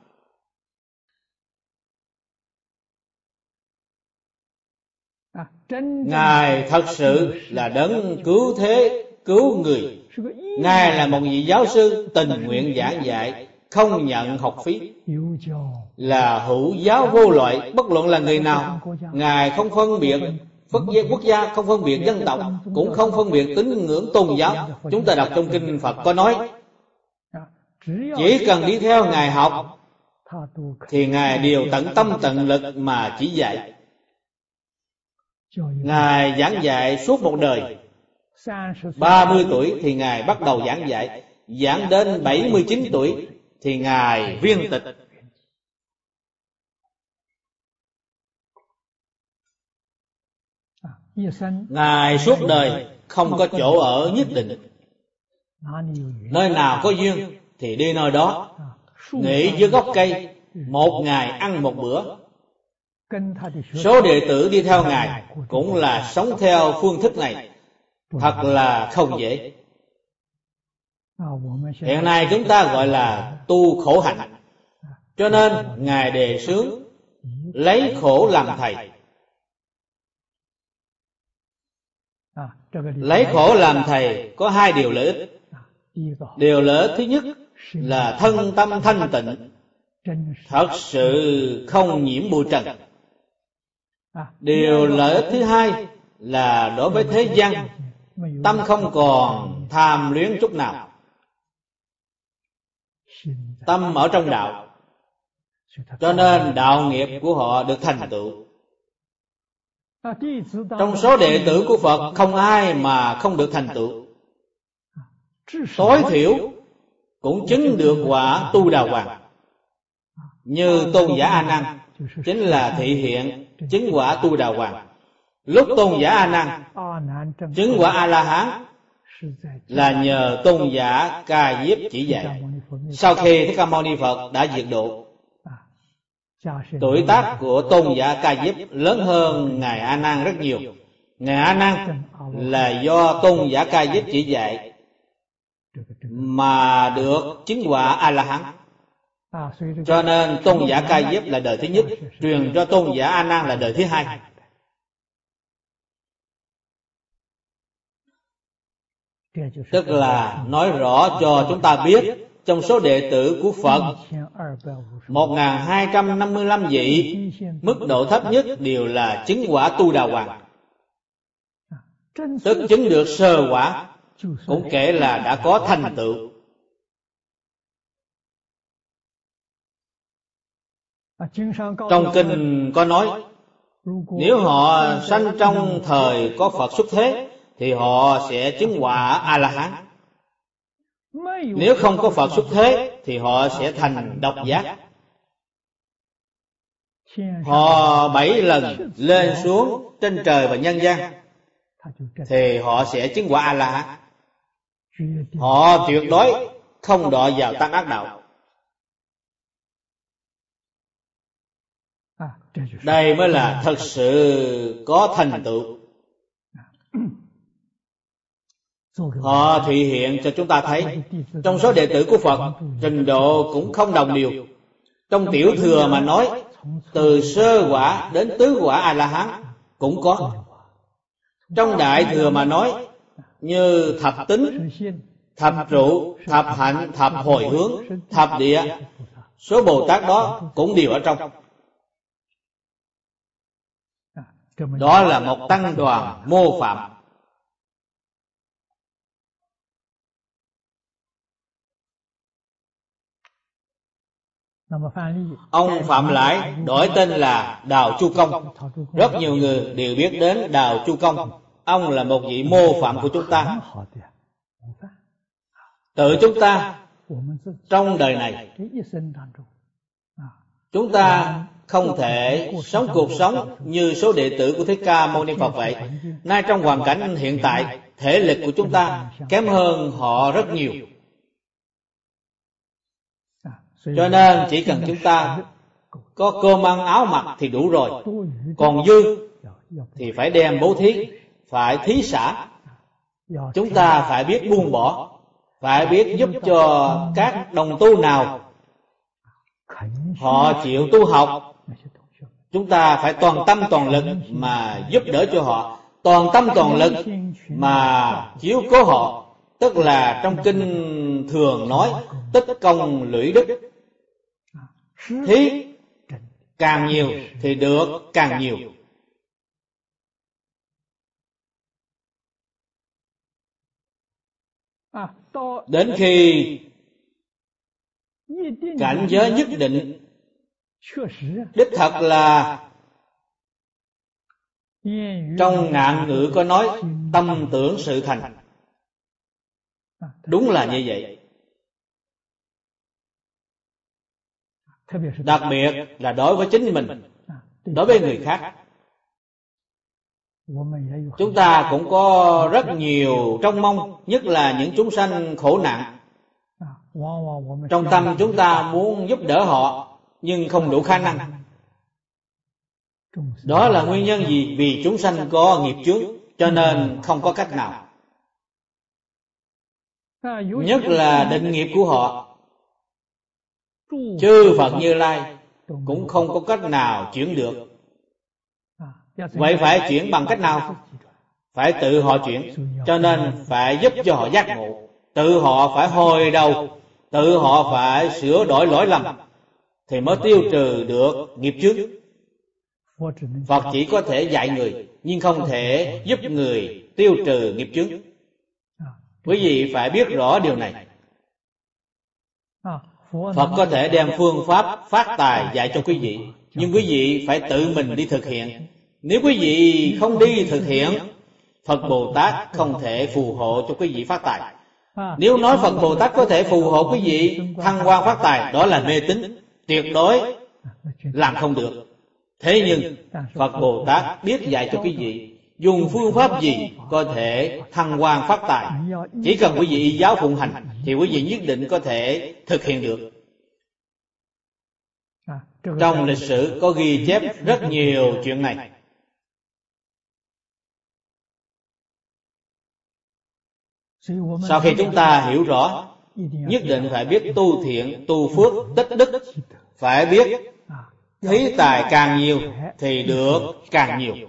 Ngài thật sự là đấng cứu thế, cứu người. Ngài là một vị giáo sư tình nguyện giảng dạy, không nhận học phí, là hữu giáo vô loại, bất luận là người nào. Ngài không phân biệt quốc gia, không phân biệt dân tộc, cũng không phân biệt tín ngưỡng tôn giáo. Chúng ta đọc trong kinh Phật có nói, chỉ cần đi theo Ngài học thì Ngài đều tận tâm tận lực mà chỉ dạy. Ngài giảng dạy suốt một đời. 30 tuổi thì Ngài bắt đầu giảng dạy, giảng đến 79 tuổi thì Ngài viên tịch. Ngài suốt đời không có chỗ ở nhất định. Nơi nào có duyên thì đi nơi đó, nghỉ dưới gốc cây, một ngày ăn một bữa. Số đệ tử đi theo Ngài cũng là sống theo phương thức này, thật là không dễ. Hiện nay chúng ta gọi là tu khổ hạnh, cho nên Ngài đề xướng lấy khổ làm thầy. Lấy khổ làm thầy có hai điều lợi ích. Điều lợi ích thứ nhất là thân tâm thanh tịnh, thật sự không nhiễm bụi trần. Điều lợi ích thứ hai là đối với thế gian, tâm không còn tham luyến chút nào. Tâm ở trong đạo, cho nên đạo nghiệp của họ được thành tựu. Trong số đệ tử của Phật không ai mà không được thành tựu. Tối thiểu cũng chứng được quả tu đà hoàng. Như tôn giả A Nan chính là thị hiện chứng quả tu đà hoàng. Lúc tôn giả A Nan chứng quả A La Hán là nhờ tôn giả Ca Diếp chỉ dạy. Sau khi Thích Ca Mâu Ni Phật đã diệt độ, tuổi tác của tôn giả Ca Diếp lớn hơn ngài A Nan rất nhiều. Ngài A Nan là do tôn giả Ca Diếp chỉ dạy mà được chứng quả A La Hán. Cho nên tôn giả Ca Diếp là đời thứ nhất, truyền cho tôn giả A Nan là đời thứ hai. Tức là nói rõ cho chúng ta biết, trong số đệ tử của Phật 1255 vị, mức độ thấp nhất đều là chứng quả tu đà hoàng, tức chứng được sơ quả, cũng kể là đã có thành tựu. Trong kinh có nói, nếu họ sanh trong thời có Phật xuất thế thì họ sẽ chứng quả A La Hán. Nếu không có Phật xuất thế thì họ sẽ thành độc giác. Họ 7 lần lên xuống trên trời và nhân gian thì họ sẽ chứng quả A La Hán. Họ tuyệt đối không đọa vào tam ác đạo. Đây mới là thật sự có thành tựu. Họ thị hiện cho chúng ta thấy, trong số đệ tử của Phật, trình độ cũng không đồng đều. Trong tiểu thừa mà nói, từ sơ quả đến tứ quả A La Hán cũng có. Trong đại thừa mà nói, như thập tính, thập trụ, thập hạnh, thập hồi hướng, thập địa, số Bồ Tát đó cũng đều ở trong. Đó là một tăng đoàn mô phạm. Ông Phạm Lãi đổi tên là Đào Chu Công. Rất nhiều người đều biết đến Đào Chu Công. Ông là một vị mô phạm của chúng ta. Tự chúng ta trong đời này, chúng ta không thể sống cuộc sống như số đệ tử của Thích Ca Mâu Ni Phật vậy. Nay trong hoàn cảnh hiện tại, thể lực của chúng ta kém hơn họ rất nhiều. Cho nên chỉ cần chúng ta có cơm ăn áo mặc thì đủ rồi. Còn dư thì phải đem bố thí, phải thí xả. Chúng ta phải biết buông bỏ, phải biết giúp cho các đồng tu nào họ chịu tu học. Chúng ta phải toàn tâm toàn lực mà giúp đỡ cho họ, toàn tâm toàn lực mà chiếu cố họ. Tức là trong kinh thường nói tích công lũy đức. Thí càng nhiều thì được càng nhiều. Đến khi cảnh giới nhất định, đích thật là trong ngạn ngữ có nói tâm tưởng sự thành. Đúng là như vậy. Đặc biệt là đối với chính mình, đối với người khác. Chúng ta cũng có rất nhiều trông mong, nhất là những chúng sanh khổ nạn. Trong tâm chúng ta muốn giúp đỡ họ, nhưng không đủ khả năng. Đó là nguyên nhân gì? Vì chúng sanh có nghiệp chướng, cho nên không có cách nào. Nhất là định nghiệp của họ, chư Phật Như Lai cũng không có cách nào chuyển được. Vậy phải chuyển bằng cách nào? Phải tự họ chuyển. Cho nên phải giúp cho họ giác ngộ. Tự họ phải hồi đầu, tự họ phải sửa đổi lỗi lầm, thì mới tiêu trừ được nghiệp chướng. Phật chỉ có thể dạy người, nhưng không thể giúp người tiêu trừ nghiệp chướng. Quý vị phải biết rõ điều này. Phật có thể đem phương pháp phát tài dạy cho quý vị, nhưng quý vị phải tự mình đi thực hiện. Nếu quý vị không đi thực hiện, Phật Bồ Tát không thể phù hộ cho quý vị phát tài. Nếu nói Phật Bồ Tát có thể phù hộ quý vị thăng quan phát tài, đó là mê tín, tuyệt đối làm không được. Thế nhưng Phật Bồ Tát biết dạy cho quý vị dùng phương pháp gì có thể thăng quan phát tài. Chỉ cần quý vị y giáo phụng hành thì quý vị nhất định có thể thực hiện được. Trong lịch sử có ghi chép rất nhiều chuyện này. Sau khi chúng ta hiểu rõ, nhất định phải biết tu thiện, tu phước, tích đức. Phải biết thí tài càng nhiều thì được càng nhiều.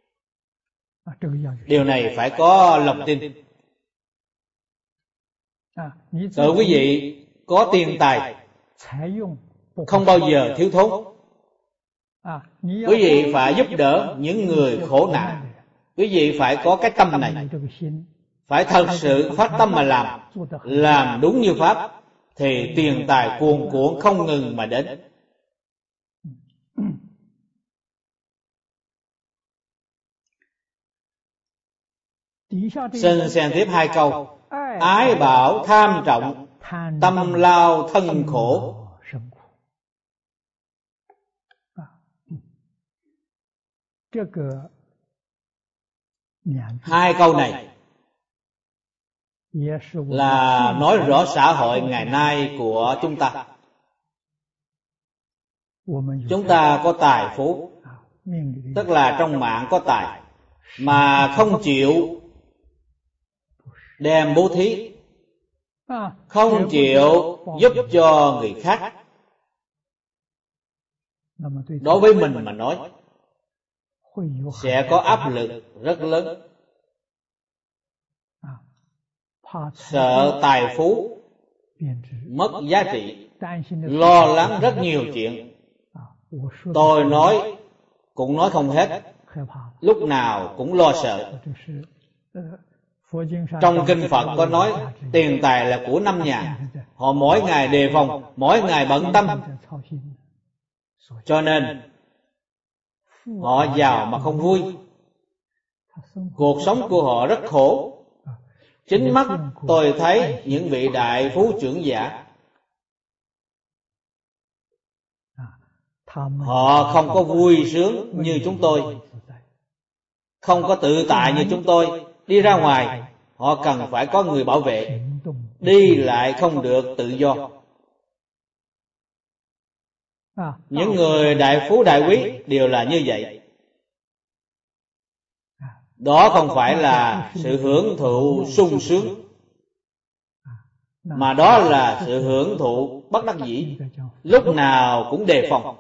Điều này phải có lòng tin. Tự quý vị có tiền tài, không bao giờ thiếu thốn. Quý vị phải giúp đỡ những người khổ nạn. Quý vị phải có cái tâm này, phải thật sự phát tâm mà làm đúng như pháp, thì tiền tài cuồn cuộn không ngừng mà đến. Xin xem tiếp 2 câu. Ái bảo tham trọng, tâm lao thân khổ. 2 câu này là nói rõ xã hội ngày nay của chúng ta. Chúng ta có tài phú, tức là trong mạng có tài, mà không chịu đem bố thí, không chịu giúp cho người khác. Đối với mình mà nói, sẽ có áp lực rất lớn. Sợ tài phú mất giá trị, lo lắng rất nhiều chuyện. Tôi nói cũng nói không hết, lúc nào cũng lo sợ. Trong kinh Phật có nói tiền tài là của 5 nhà. Họ mỗi ngày đề phòng, mỗi ngày bận tâm, cho nên họ giàu mà không vui. Cuộc sống của họ rất khổ. Chính mắt tôi thấy những vị đại phú trưởng giả, họ không có vui sướng như chúng tôi, không có tự tại như chúng tôi. Đi ra ngoài họ cần phải có người bảo vệ, đi lại không được tự do. Những người đại phú đại quý đều là như vậy. Đó không phải là sự hưởng thụ sung sướng, mà đó là sự hưởng thụ bất đắc dĩ, lúc nào cũng đề phòng.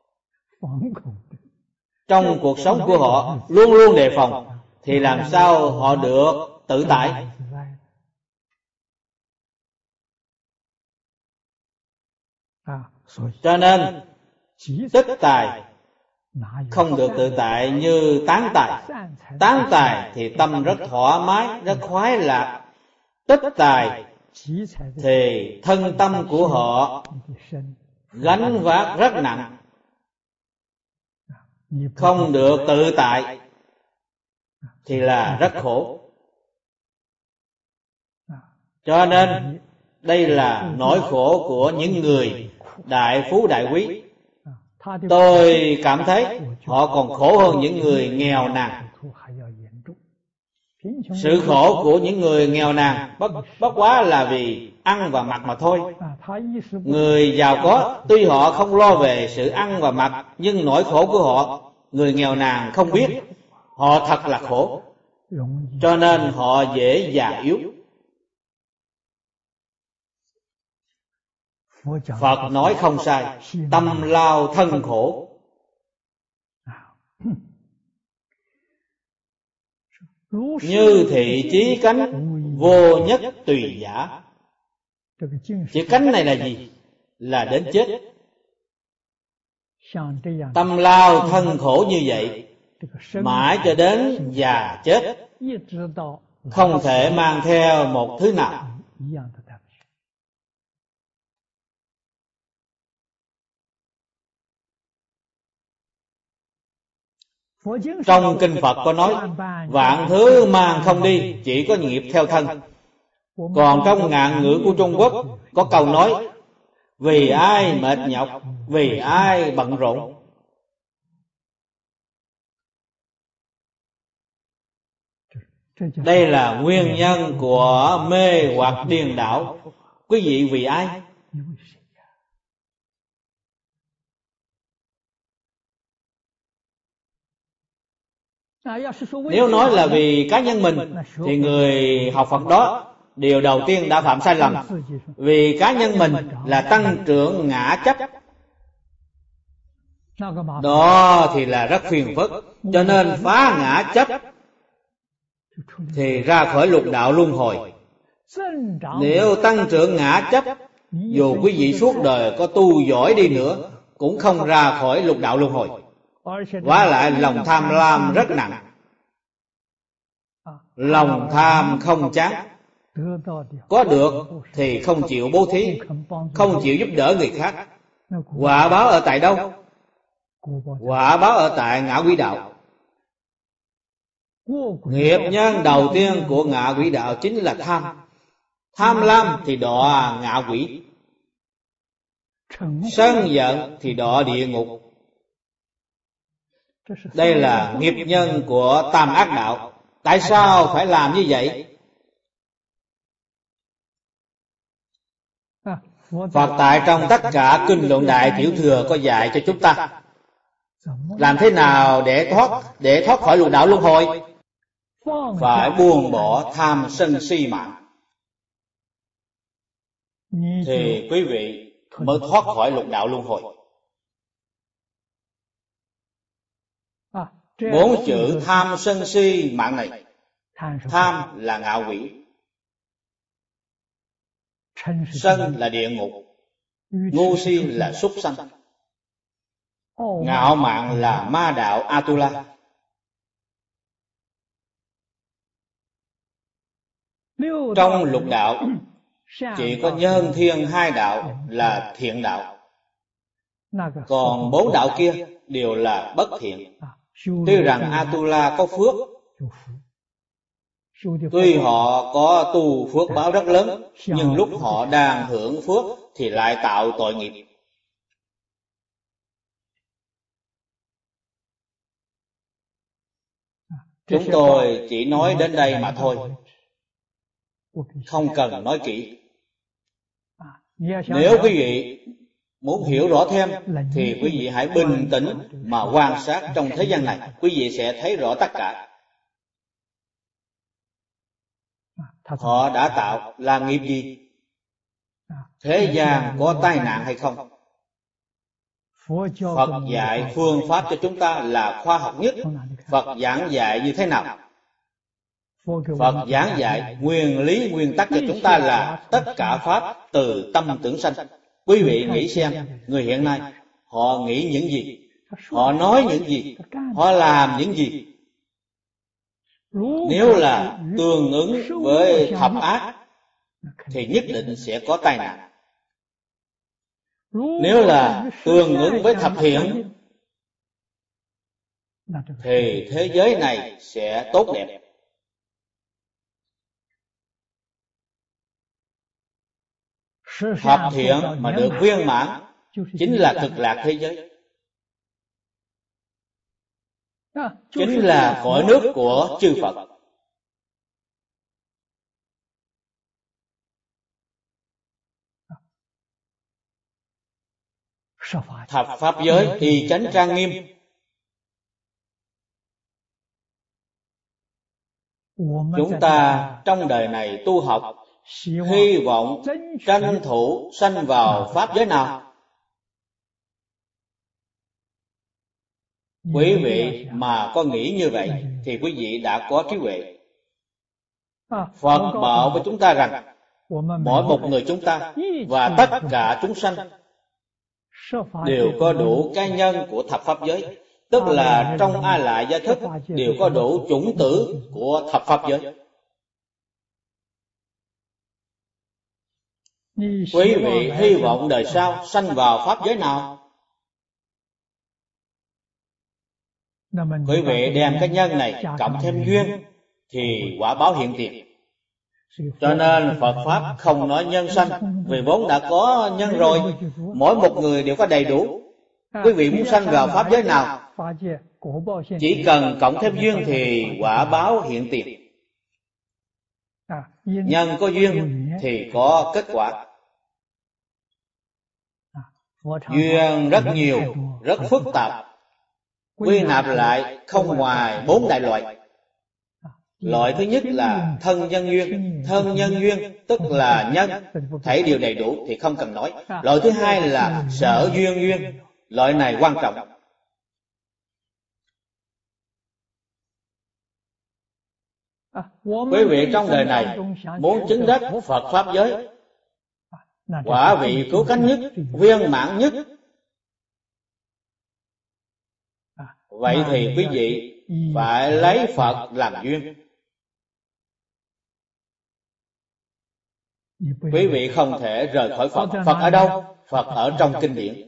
Trong cuộc sống của họ luôn luôn đề phòng, thì làm sao họ được tự tại? Cho nên tích tài không được tự tại như tán tài. Tán tài thì tâm rất thoải mái, rất khoái lạc. Tích tài thì thân tâm của họ gánh vác rất nặng, không được tự tại thì là rất khổ. Cho nên đây là nỗi khổ của những người đại phú đại quý. Tôi cảm thấy họ còn khổ hơn những người nghèo nàn. Sự khổ của những người nghèo nàn bất quá là vì ăn và mặc mà thôi. Người giàu có tuy họ không lo về sự ăn và mặc, nhưng nỗi khổ của họ, người nghèo nàn không biết. Họ thật là khổ, cho nên họ dễ già yếu. Phật nói không sai, tâm lao thân khổ. Như thị chí cánh, vô nhất tùy giả. Chữ cánh này là gì? Là đến chết. Tâm lao thân khổ như vậy, mãi cho đến già chết, không thể mang theo một thứ nào. Trong kinh Phật có nói, vạn thứ mang không đi, chỉ có nghiệp theo thân. Còn trong ngạn ngữ của Trung Quốc có câu nói, vì ai mệt nhọc, vì ai bận rộn. Đây là nguyên nhân của mê hoặc điên đảo. Quý vị vì ai? Nếu nói là vì cá nhân mình, thì người học Phật đó điều đầu tiên đã phạm sai lầm. Vì cá nhân mình là tăng trưởng ngã chấp, đó thì là rất phiền phức. Cho nên phá ngã chấp thì ra khỏi lục đạo luân hồi. Nếu tăng trưởng ngã chấp, dù quý vị suốt đời có tu giỏi đi nữa, cũng không ra khỏi lục đạo luân hồi. Vả lại lòng tham lam rất nặng. Lòng tham không chán. Có được thì không chịu bố thí, không chịu giúp đỡ người khác. Quả báo ở tại đâu? Quả báo ở tại ngạ quỷ đạo. Nghiệp nhân đầu tiên của ngạ quỷ đạo chính là tham. Tham lam thì đọa ngạ quỷ, sân giận thì đọa địa ngục. Đây là nghiệp nhân của tam ác đạo. Tại sao phải làm như vậy? Phật tại trong tất cả kinh luận Đại Tiểu Thừa có dạy cho chúng ta làm thế nào để thoát khỏi lục đạo luân hồi. Phải buông bỏ tham sân si mạng, thì quý vị mới thoát khỏi lục đạo luân hồi. 4 chữ tham sân si mạng này, tham là ngạ quỷ, sân là địa ngục, ngu si là súc sanh, ngạo mạn là ma đạo Atula. Trong lục đạo chỉ có nhân thiên 2 đạo là thiện đạo, còn 4 đạo kia đều là bất thiện. Tuy rằng Atula có phước, tuy họ có tu phước báo rất lớn, nhưng lúc họ đang hưởng phước thì lại tạo tội nghiệp. Chúng tôi chỉ nói đến đây mà thôi, không cần nói kỹ. Nếu quý vị muốn hiểu rõ thêm thì quý vị hãy bình tĩnh mà quan sát trong thế gian này, quý vị sẽ thấy rõ tất cả. Họ đã tạo là nghiệp gì? Thế gian có tai nạn hay không? Phật dạy phương pháp cho chúng ta là khoa học nhất. Phật giảng dạy như thế nào? Phật giảng dạy nguyên lý nguyên tắc cho chúng ta là tất cả pháp từ tâm tưởng sanh. Quý vị nghĩ xem, người hiện nay họ nghĩ những gì, họ nói những gì, họ làm những gì. Nếu là tương ứng với thập ác thì nhất định sẽ có tai nạn. Nếu là tương ứng với thập thiện thì thế giới này sẽ tốt đẹp. Thập thiện mà được viên mãn chính là cực lạc thế giới, chính là cõi nước của chư Phật. thập pháp giới y chánh trang nghiêm. Chúng ta trong đời này tu học, hy vọng tranh thủ sanh vào pháp giới nào? Quý vị mà có nghĩ như vậy thì quý vị đã có trí huệ. Phật bảo với chúng ta rằng mỗi một người chúng ta và tất cả chúng sanh đều có đủ cái nhân của thập pháp giới, tức là trong A Lại Gia Thức đều có đủ chủng tử của thập pháp giới. Quý vị hy vọng đời sau sanh vào pháp giới nào? Quý vị đem cái nhân này cộng thêm duyên thì quả báo hiện tiền. Cho nên Phật Pháp không nói nhân sanh, vì vốn đã có nhân rồi, mỗi một người đều có đầy đủ. Quý vị muốn sanh vào pháp giới nào, chỉ cần cộng thêm duyên thì quả báo hiện tiền. Nhân có duyên thì có kết quả. Duyên rất nhiều, rất phức tạp, quy nạp lại không ngoài 4 đại loại. Loại thứ nhất là thân nhân duyên. Thân nhân duyên tức là nhân, thảy đều đầy đủ thì không cần nói. Loại thứ hai là sở duyên duyên. Loại này quan trọng. Quý vị trong đời này muốn chứng đắc Phật Pháp giới, quả vị cứu cánh nhất, viên mãn nhất, vậy thì quý vị phải lấy Phật làm duyên. Quý vị không thể rời khỏi Phật. Phật ở đâu? Phật ở trong kinh điển.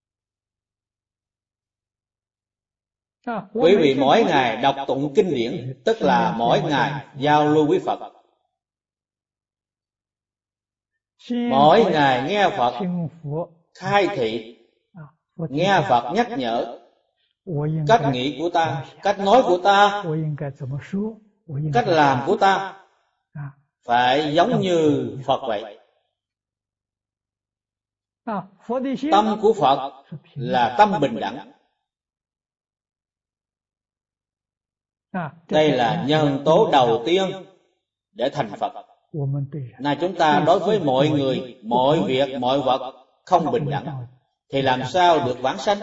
Quý vị mỗi ngày đọc tụng kinh điển, tức là mỗi ngày giao lưu với Phật. Mỗi ngày nghe Phật khai thị, nghe Phật nhắc nhở cách nghĩ của ta, cách nói của ta, cách làm của ta phải giống như Phật vậy. Tâm của Phật là tâm bình đẳng. Đây là nhân tố đầu tiên để thành Phật. Này chúng ta đối với mọi người, mọi việc, mọi vật không bình đẳng thì làm sao được vãng sanh?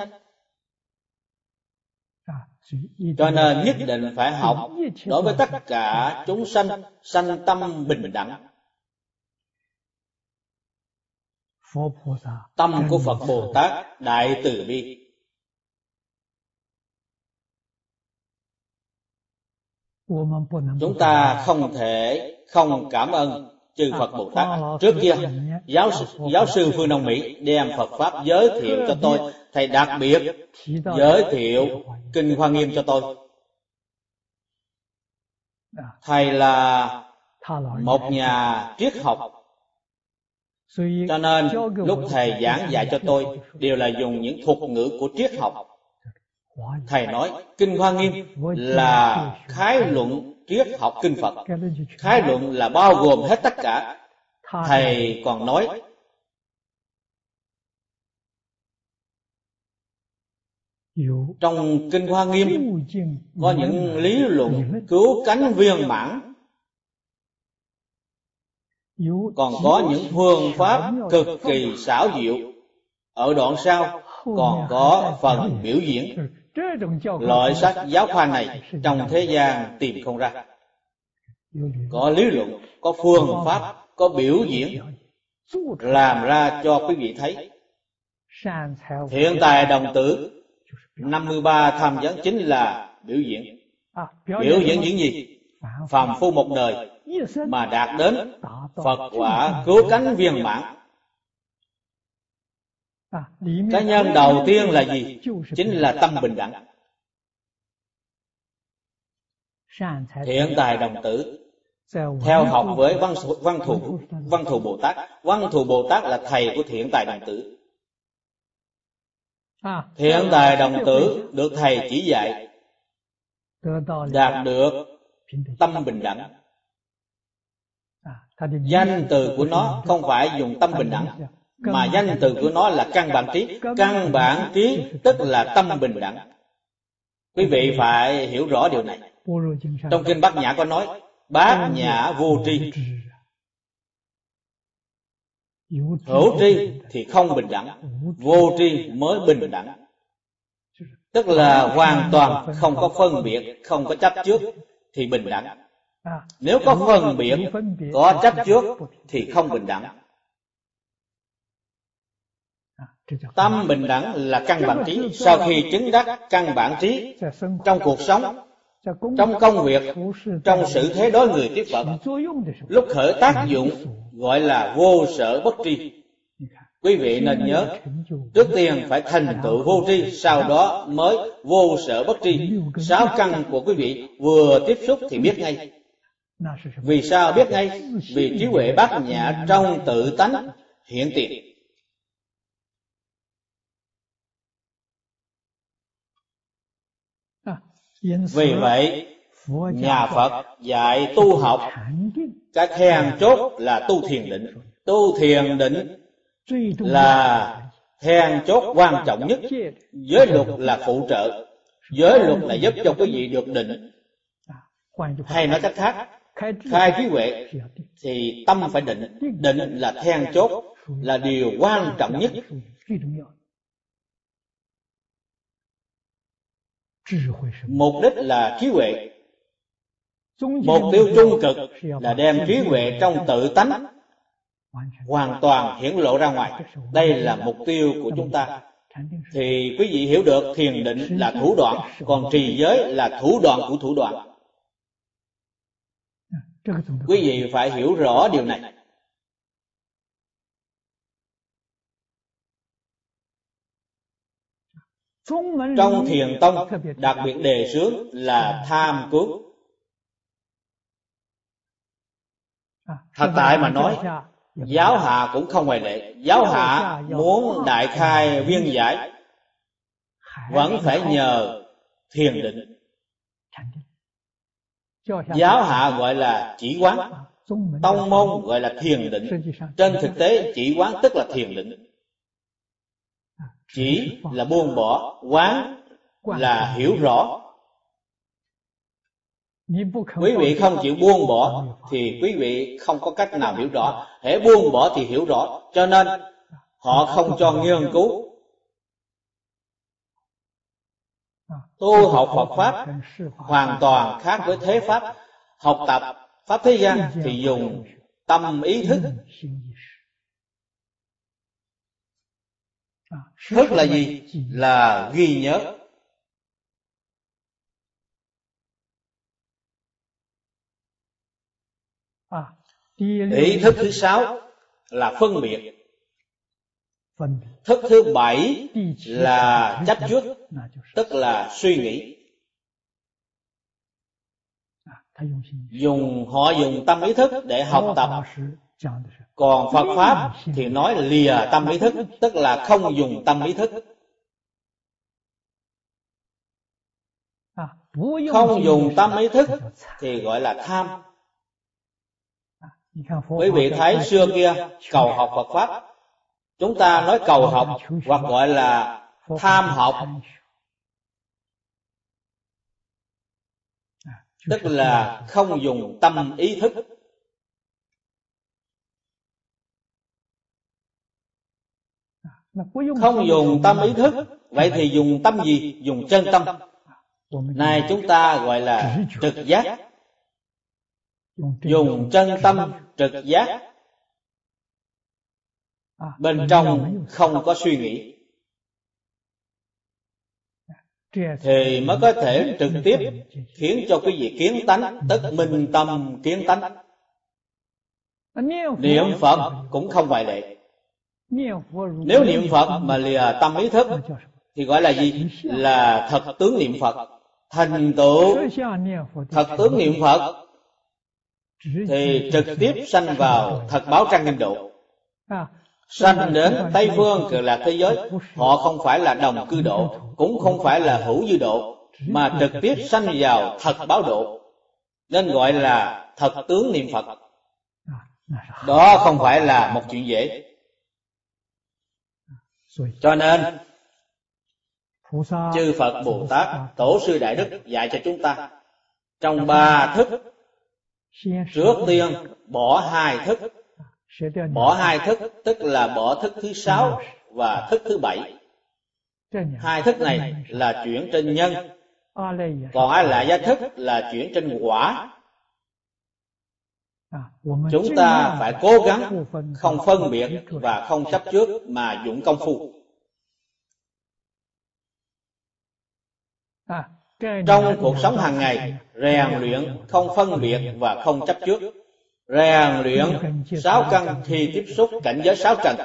Cho nên nhất định phải học đối với tất cả chúng sanh, sanh tâm bình đẳng. Tâm của Phật Bồ Tát đại từ bi. Chúng ta không thể không cảm ơn chư Phật Bồ Tát. Trước kia giáo sư Phương Đông Mỹ đem Phật Pháp giới thiệu cho tôi, thầy đặc biệt giới thiệu Kinh Hoa Nghiêm cho tôi. Thầy là một nhà triết học, cho nên lúc thầy giảng dạy cho tôi đều là dùng những thuật ngữ của triết học. Thầy nói Kinh Hoa Nghiêm là khái luận triết học kinh Phật. Khái luận là bao gồm hết tất cả. Thầy còn nói trong Kinh Hoa Nghiêm có những lý luận cứu cánh viên mãn, còn có những phương pháp cực kỳ xảo diệu. Ở đoạn sau còn có phần biểu diễn. Loại sách giáo khoa này trong thế gian tìm không ra. Có lý luận, có phương pháp, có biểu diễn, làm ra cho quý vị thấy. Thiện tài đồng tử 53 tham vấn chính là biểu diễn. Biểu diễn những gì? Phàm phu một đời mà đạt đến Phật quả cứu cánh viên mãn. Cái nhân đầu tiên là gì? Chính là tâm bình đẳng. Thiện tài đồng tử theo học với Văn Thù Bồ Tát. Văn Thù Bồ Tát là thầy của thiện tài đồng tử. Thiện tài đồng tử được thầy chỉ dạy, đạt được tâm bình đẳng. Danh từ của nó không phải dùng tâm bình đẳng, mà danh từ của nó là căn bản trí. Căn bản trí tức là tâm bình đẳng. Quý vị phải hiểu rõ điều này. Trong kinh Bát Nhã có nói bát nhã vô tri. Hữu tri thì không bình đẳng, vô tri mới bình đẳng. Tức là hoàn toàn không có phân biệt, không có chấp trước thì bình đẳng. Nếu có phân biệt, có chấp trước thì không bình đẳng. Tâm bình đẳng là căn bản trí. Sau khi chứng đắc căn bản trí trong cuộc sống, trong công việc, trong sự thế đối người tiếp Phật, lúc khởi tác dụng gọi là vô sở bất tri. Quý vị nên nhớ, trước tiên phải thành tựu vô tri, sau đó mới vô sở bất tri. 6 căn của quý vị vừa tiếp xúc thì biết ngay. Vì sao biết ngay? Vì trí huệ bát nhã trong tự tánh hiện tiền. Vì vậy, nhà Phật dạy tu học, cái then chốt là tu thiền định. Tu thiền định là then chốt quan trọng nhất. Giới luật là phụ trợ. Giới luật là giúp cho quý vị được định. Hay nói cách khác, khai trí huệ thì tâm phải định. Định là then chốt, là điều quan trọng nhất. Mục đích là trí huệ. Mục tiêu trung cực là đem trí huệ trong tự tánh hoàn toàn hiển lộ ra ngoài. Đây là mục tiêu của chúng ta. Thì quý vị hiểu được thiền định là thủ đoạn, còn trì giới là thủ đoạn của thủ đoạn. Quý vị phải hiểu rõ điều này. Trong thiền tông đặc biệt đề xướng là tham cứu. Thật tại mà nói, giáo hạ cũng không ngoại lệ. Giáo hạ muốn đại khai viên giải vẫn phải nhờ thiền định. Giáo hạ gọi là chỉ quán, tông môn gọi là thiền định. Trên thực tế chỉ quán tức là thiền định. Chỉ là buông bỏ, quán là hiểu rõ. Quý vị không chịu buông bỏ thì quý vị không có cách nào hiểu rõ. Hễ buông bỏ thì hiểu rõ. Cho nên họ không cho nghiên cứu. Tu học Phật Pháp hoàn toàn khác với thế Pháp. Học tập Pháp thế gian thì dùng tâm ý thức. Thức là gì? Là ghi nhớ. Ý thức thứ 6 là phân biệt. Thức thứ 7 là chấp trước, tức là suy nghĩ. Họ dùng tâm ý thức để học tập. Còn Phật Pháp thì nói lìa tâm ý thức, tức là không dùng tâm ý thức. Không dùng tâm ý thức thì gọi là tham. Quý vị thấy xưa kia cầu học Phật Pháp, chúng ta nói cầu học hoặc gọi là tham học, tức là không dùng tâm ý thức. Không dùng tâm ý thức, vậy thì dùng tâm gì? Dùng chân tâm. Này chúng ta gọi là trực giác. Dùng chân tâm trực giác. Bên trong không có suy nghĩ, thì mới có thể trực tiếp khiến cho quý vị kiến tánh, tức minh tâm kiến tánh. Niệm Phật cũng không ngoại lệ. Nếu niệm Phật mà lìa tâm ý thức thì gọi là gì? Là thật tướng niệm Phật. Thành tựu thật tướng niệm Phật thì trực tiếp sanh vào thật báo trang nghiêm độ. Sanh đến Tây Phương Cực Lạc thế giới, họ không phải là đồng cư độ, cũng không phải là hữu dư độ, mà trực tiếp sanh vào thật báo độ, nên gọi là thật tướng niệm Phật. Đó không phải là một chuyện dễ. Cho nên chư Phật Bồ Tát, Tổ sư Đại Đức dạy cho chúng ta trong 3 thức, trước tiên bỏ 2 thức. Bỏ 2 thức tức là bỏ thức thứ 6 và thức thứ 7. 2 thức này là chuyển trên nhân, còn A La Gia thức là chuyển trên quả. Chúng ta phải cố gắng không phân biệt và không chấp trước mà dụng công phu. Trong cuộc sống hàng ngày, rèn luyện không phân biệt và không chấp trước. Rèn luyện 6 căn khi tiếp xúc cảnh giới 6 trần.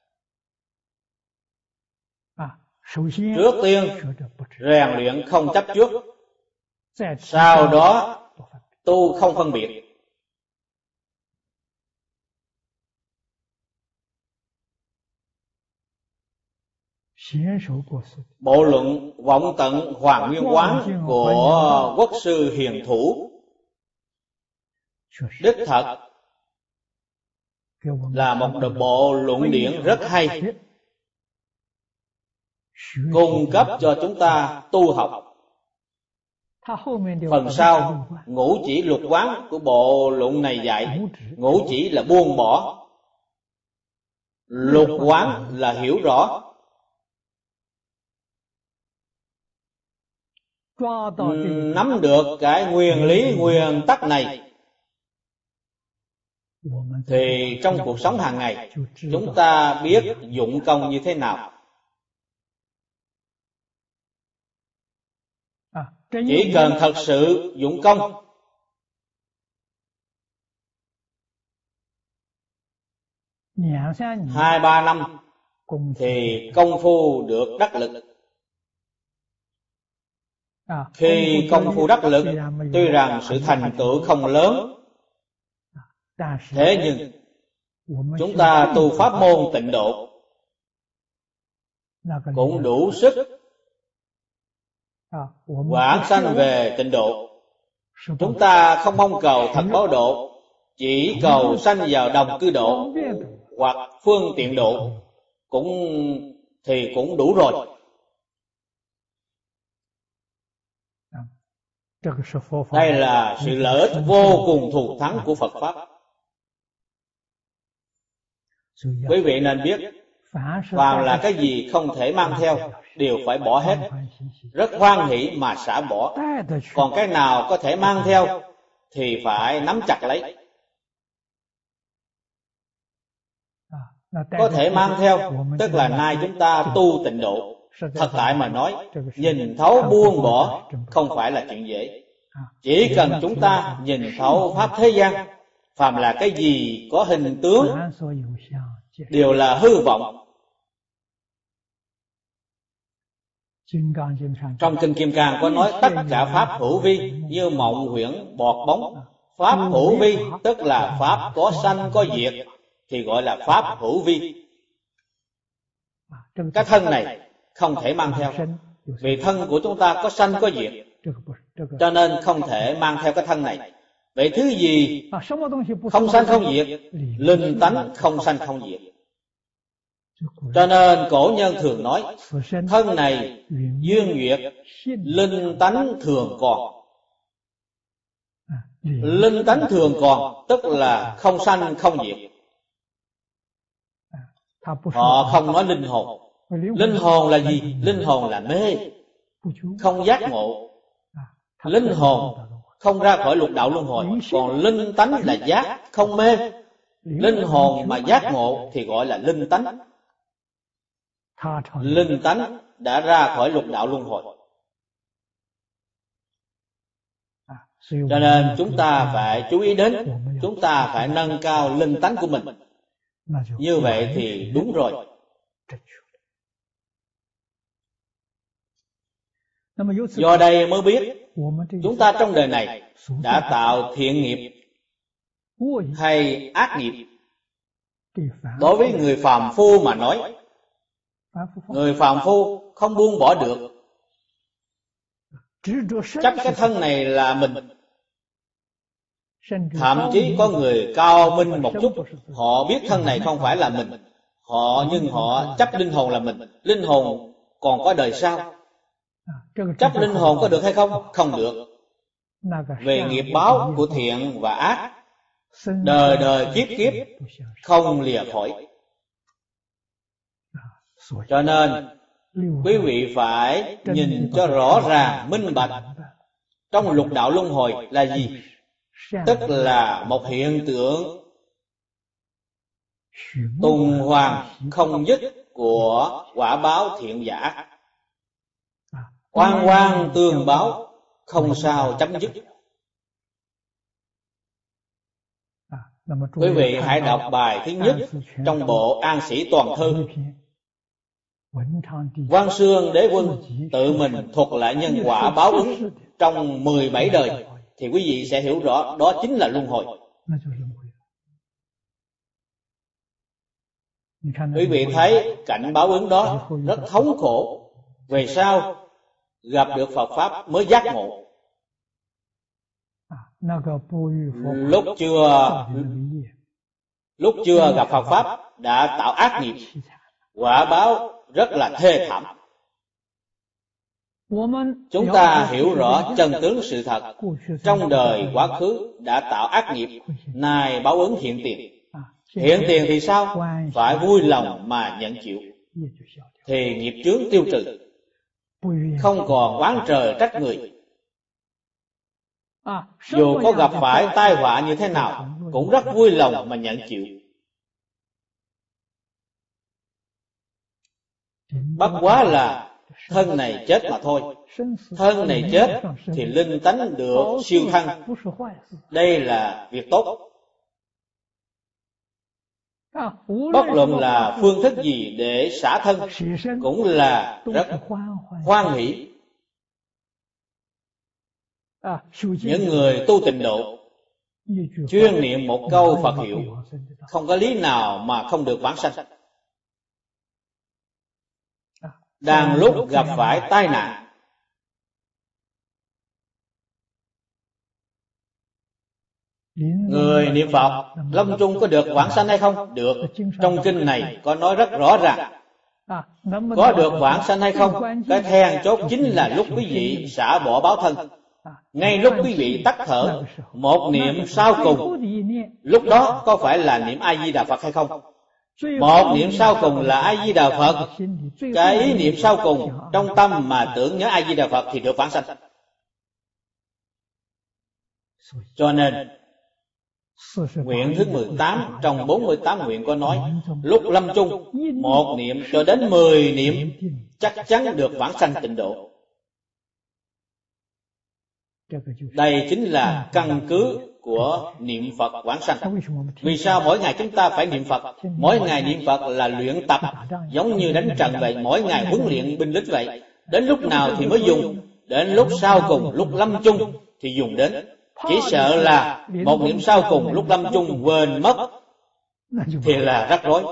Trước tiên rèn luyện không chấp trước, sau đó tu không phân biệt. Bộ luận Vọng Tận Hoàng Nguyên Quán của Quốc sư Hiền Thủ đích thật là một bộ luận điển rất hay, cung cấp cho chúng ta tu học. Phần sau, ngũ chỉ lục quán của bộ luận này dạy, ngũ chỉ là buông bỏ, lục quán là hiểu rõ. Nắm được cái nguyên lý nguyên tắc này thì trong cuộc sống hàng ngày chúng ta biết dụng công như thế nào. Chỉ cần thật sự dụng công, hai ba năm thì công phu được đắc lực. Khi công phu đắc lực, tuy rằng sự thành tựu không lớn, thế nhưng chúng ta tu pháp môn tịnh độ cũng đủ sức vãng sanh về tịnh độ. Chúng ta không mong cầu thật báo độ, chỉ cầu sanh vào đồng cư độ hoặc phương tiện độ cũng đủ rồi. Đây là sự lợi ích vô cùng thù thắng của Phật Pháp. Quý vị nên biết, phàm là cái gì không thể mang theo đều phải bỏ hết, rất hoan hỷ mà xả bỏ. Còn cái nào có thể mang theo thì phải nắm chặt lấy. Có thể mang theo tức là nay chúng ta tu tịnh độ. Thật tại mà nói, nhìn thấu buông bỏ không phải là chuyện dễ. Chỉ cần chúng ta nhìn thấu pháp thế gian, phàm là cái gì có hình tướng đều là hư vọng. Trong Kinh Kim Cang có nói tất cả pháp hữu vi như mộng huyễn bọt bóng. Pháp hữu vi tức là pháp có sanh có diệt, thì gọi là pháp hữu vi. Cái thân này không thể mang theo, vì thân của chúng ta có sanh có diệt, cho nên không thể mang theo cái thân này. Vậy thứ gì không sanh không diệt? Linh tánh không sanh không diệt. Cho nên cổ nhân thường nói, thân này duyên duyệt, linh tánh thường còn. Linh tánh thường còn tức là không sanh không diệt. Họ không nói linh hồn. Linh hồn là gì? Linh hồn là mê, không giác ngộ. Linh hồn không ra khỏi lục đạo luân hồi. Còn linh tánh là giác, không mê. Linh hồn mà giác ngộ thì gọi là linh tánh. Linh tánh đã ra khỏi lục đạo luân hồi. Cho nên chúng ta phải chú ý đến, chúng ta phải nâng cao linh tánh của mình. Như vậy thì đúng rồi. Do đây mới biết chúng ta trong đời này đã tạo thiện nghiệp hay ác nghiệp. Đối với người phàm phu mà nói, người phàm phu không buông bỏ được, chấp cái thân này là mình. Thậm chí có người cao minh một chút, họ biết thân này không phải là mình, nhưng họ chấp linh hồn là mình. Linh hồn còn có đời sau. Chấp linh hồn có được hay không? Không được. Về nghiệp báo của thiện và ác, đời đời kiếp kiếp không lìa khỏi. Cho nên quý vị phải nhìn cho rõ ràng, minh bạch. Trong lục đạo luân hồi là gì? Tức là một hiện tượng tuần hoàn không dứt của quả báo thiện và ác. Oan oan tương báo, không sao chấm dứt. Quý vị hãy đọc bài thứ nhất trong bộ An Sĩ Toàn Thư. Văn Xương Đế Quân tự mình thuật lại nhân quả báo ứng trong 17 đời, thì quý vị sẽ hiểu rõ đó chính là luân hồi. Quý vị thấy cảnh báo ứng đó rất thống khổ. Về sau gặp được Phật Pháp mới giác ngộ. Lúc chưa gặp Phật Pháp đã tạo ác nghiệp, quả báo rất là thê thảm. Chúng ta hiểu rõ chân tướng sự thật. Trong đời quá khứ đã tạo ác nghiệp, nay báo ứng hiện tiền. Hiện tiền thì sao? Phải vui lòng mà nhận chịu, thì nghiệp chướng tiêu trừ, không còn oán trời trách người. Dù có gặp phải tai họa như thế nào, cũng rất vui lòng mà nhận chịu. Bất quá là thân này chết mà thôi. Thân này chết thì linh tánh được siêu thăng. Đây là việc tốt. Bất luận là phương thức gì để xả thân cũng là rất hoan hỷ. Những người tu tịnh độ chuyên niệm một câu Phật hiệu, không có lý nào mà không được vãng sanh. Đang lúc gặp phải tai nạn, người niệm Phật lâm chung có được vãng sanh hay không? Được. Trong kinh này có nói rất rõ ràng. Có được vãng sanh hay không? Cái then chốt chính là lúc quý vị xả bỏ báo thân. Ngay lúc quý vị tắt thở, một niệm sau cùng, lúc đó có phải là niệm A Di Đà Phật hay không? Một niệm sau cùng là A Di Đà Phật. Cái ý niệm sau cùng trong tâm mà tưởng nhớ A Di Đà Phật thì được vãng sanh. Cho nên nguyện thứ 18 trong 48 nguyện có nói, lúc lâm chung một niệm cho đến 10 niệm chắc chắn được vãng sanh tịnh độ. Đây chính là căn cứ của niệm Phật vãng sanh. Vì sao mỗi ngày chúng ta phải niệm Phật? Mỗi ngày niệm Phật là luyện tập, giống như đánh trận vậy, mỗi ngày huấn luyện binh lính vậy. Đến lúc nào thì mới dùng? Đến lúc sau cùng, lúc lâm chung thì dùng đến. Chỉ sợ là một niệm sau cùng lúc lâm chung quên mất thì là rắc rối.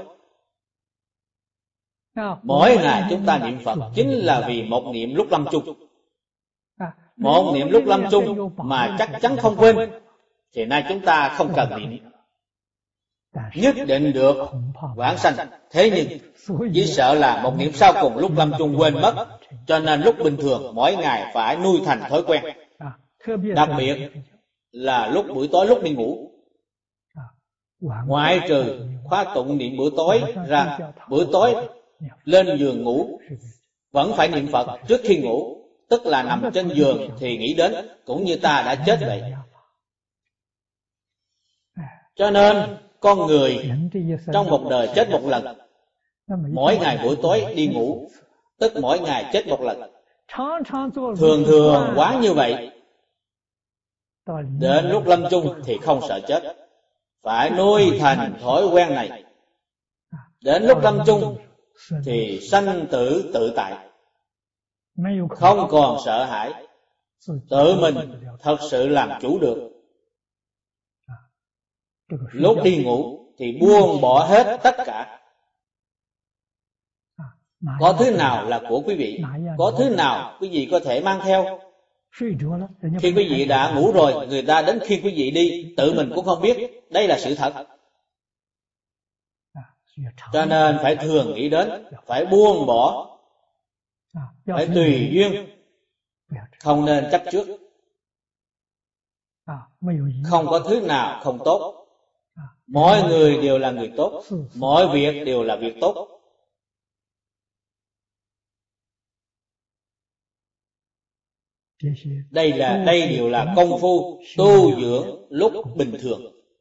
Mỗi ngày chúng ta niệm Phật chính là vì một niệm lúc lâm chung. Một niệm lúc lâm chung mà chắc chắn không quên thì nay chúng ta không cần niệm, nhất định được vãng sanh. Thế nhưng chỉ sợ là một niệm sau cùng lúc lâm chung quên mất, cho nên lúc bình thường mỗi ngày phải nuôi thành thói quen. Đặc biệt là lúc buổi tối lúc đi ngủ, ngoại trừ khóa tụng niệm buổi tối ra, buổi tối lên giường ngủ vẫn phải niệm Phật trước khi ngủ. Tức là nằm trên giường thì nghĩ đến, cũng như ta đã chết vậy. Cho nên con người trong một đời chết một lần. Mỗi ngày buổi tối đi ngủ, tức mỗi ngày chết một lần. Thường thường quá như vậy, đến lúc lâm chung thì không sợ chết. Phải nuôi thành thói quen này. Đến lúc lâm chung thì sanh tử tự tại, không còn sợ hãi, tự mình thật sự làm chủ được. Lúc đi ngủ thì buông bỏ hết tất cả. Có thứ nào là của quý vị, có thứ nào quý vị có thể mang theo. Khi quý vị đã ngủ rồi, người ta đến khiêng quý vị đi, tự mình cũng không biết. Đây là sự thật. Cho nên phải thường nghĩ đến, phải buông bỏ, phải tùy duyên, không nên chấp trước. Không có thứ nào không tốt. Mọi người đều là người tốt, mọi việc đều là việc tốt. Đây đều là công phu tu dưỡng lúc bình thường.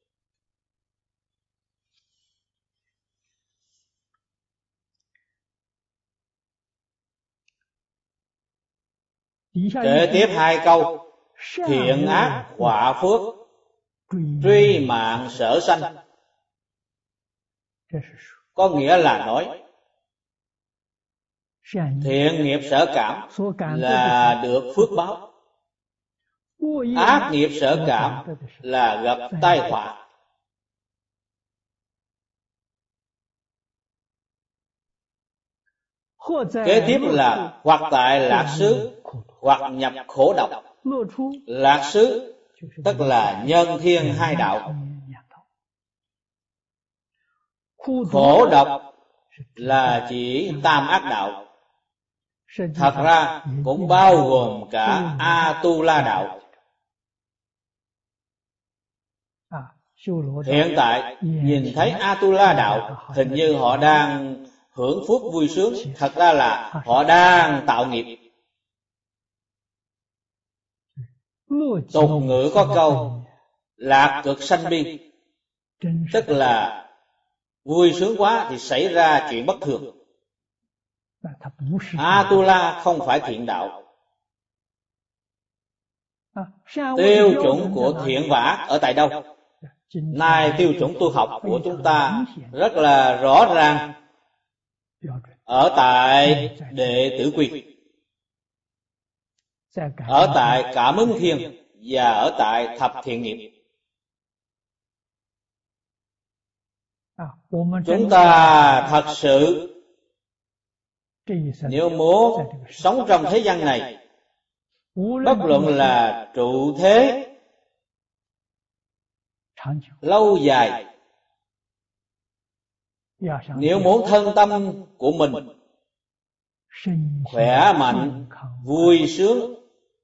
Kể tiếp 2 câu: thiện ác họa phước, truy mạng sở sanh. Có nghĩa là nói thiện nghiệp sở cảm là được phước báo, ác nghiệp sở cảm là gặp tai họa. Kế tiếp là hoặc tại lạc xứ, hoặc nhập khổ độc. Lạc xứ tức là nhân thiên hai đạo, khổ độc là chỉ tam ác đạo. Thật ra cũng bao gồm cả A-tu-la đạo. Hiện tại nhìn thấy A-tu-la đạo hình như họ đang hưởng phước vui sướng, thật ra là họ đang tạo nghiệp. Tục ngữ có câu lạc cực sanh bi, tức là vui sướng quá thì xảy ra chuyện bất thường. A-tu-la không phải thiện đạo. Tiêu chuẩn của thiện và ác ở tại đâu? Nay tiêu chuẩn tu học của chúng ta rất là rõ ràng, ở tại đệ tử quy, ở tại cảm ứng thiên và ở tại thập thiện nghiệp. Chúng ta thật sự nếu muốn sống trong thế gian này, bất luận là trụ thế lâu dài, nếu muốn thân tâm của mình khỏe mạnh, vui sướng,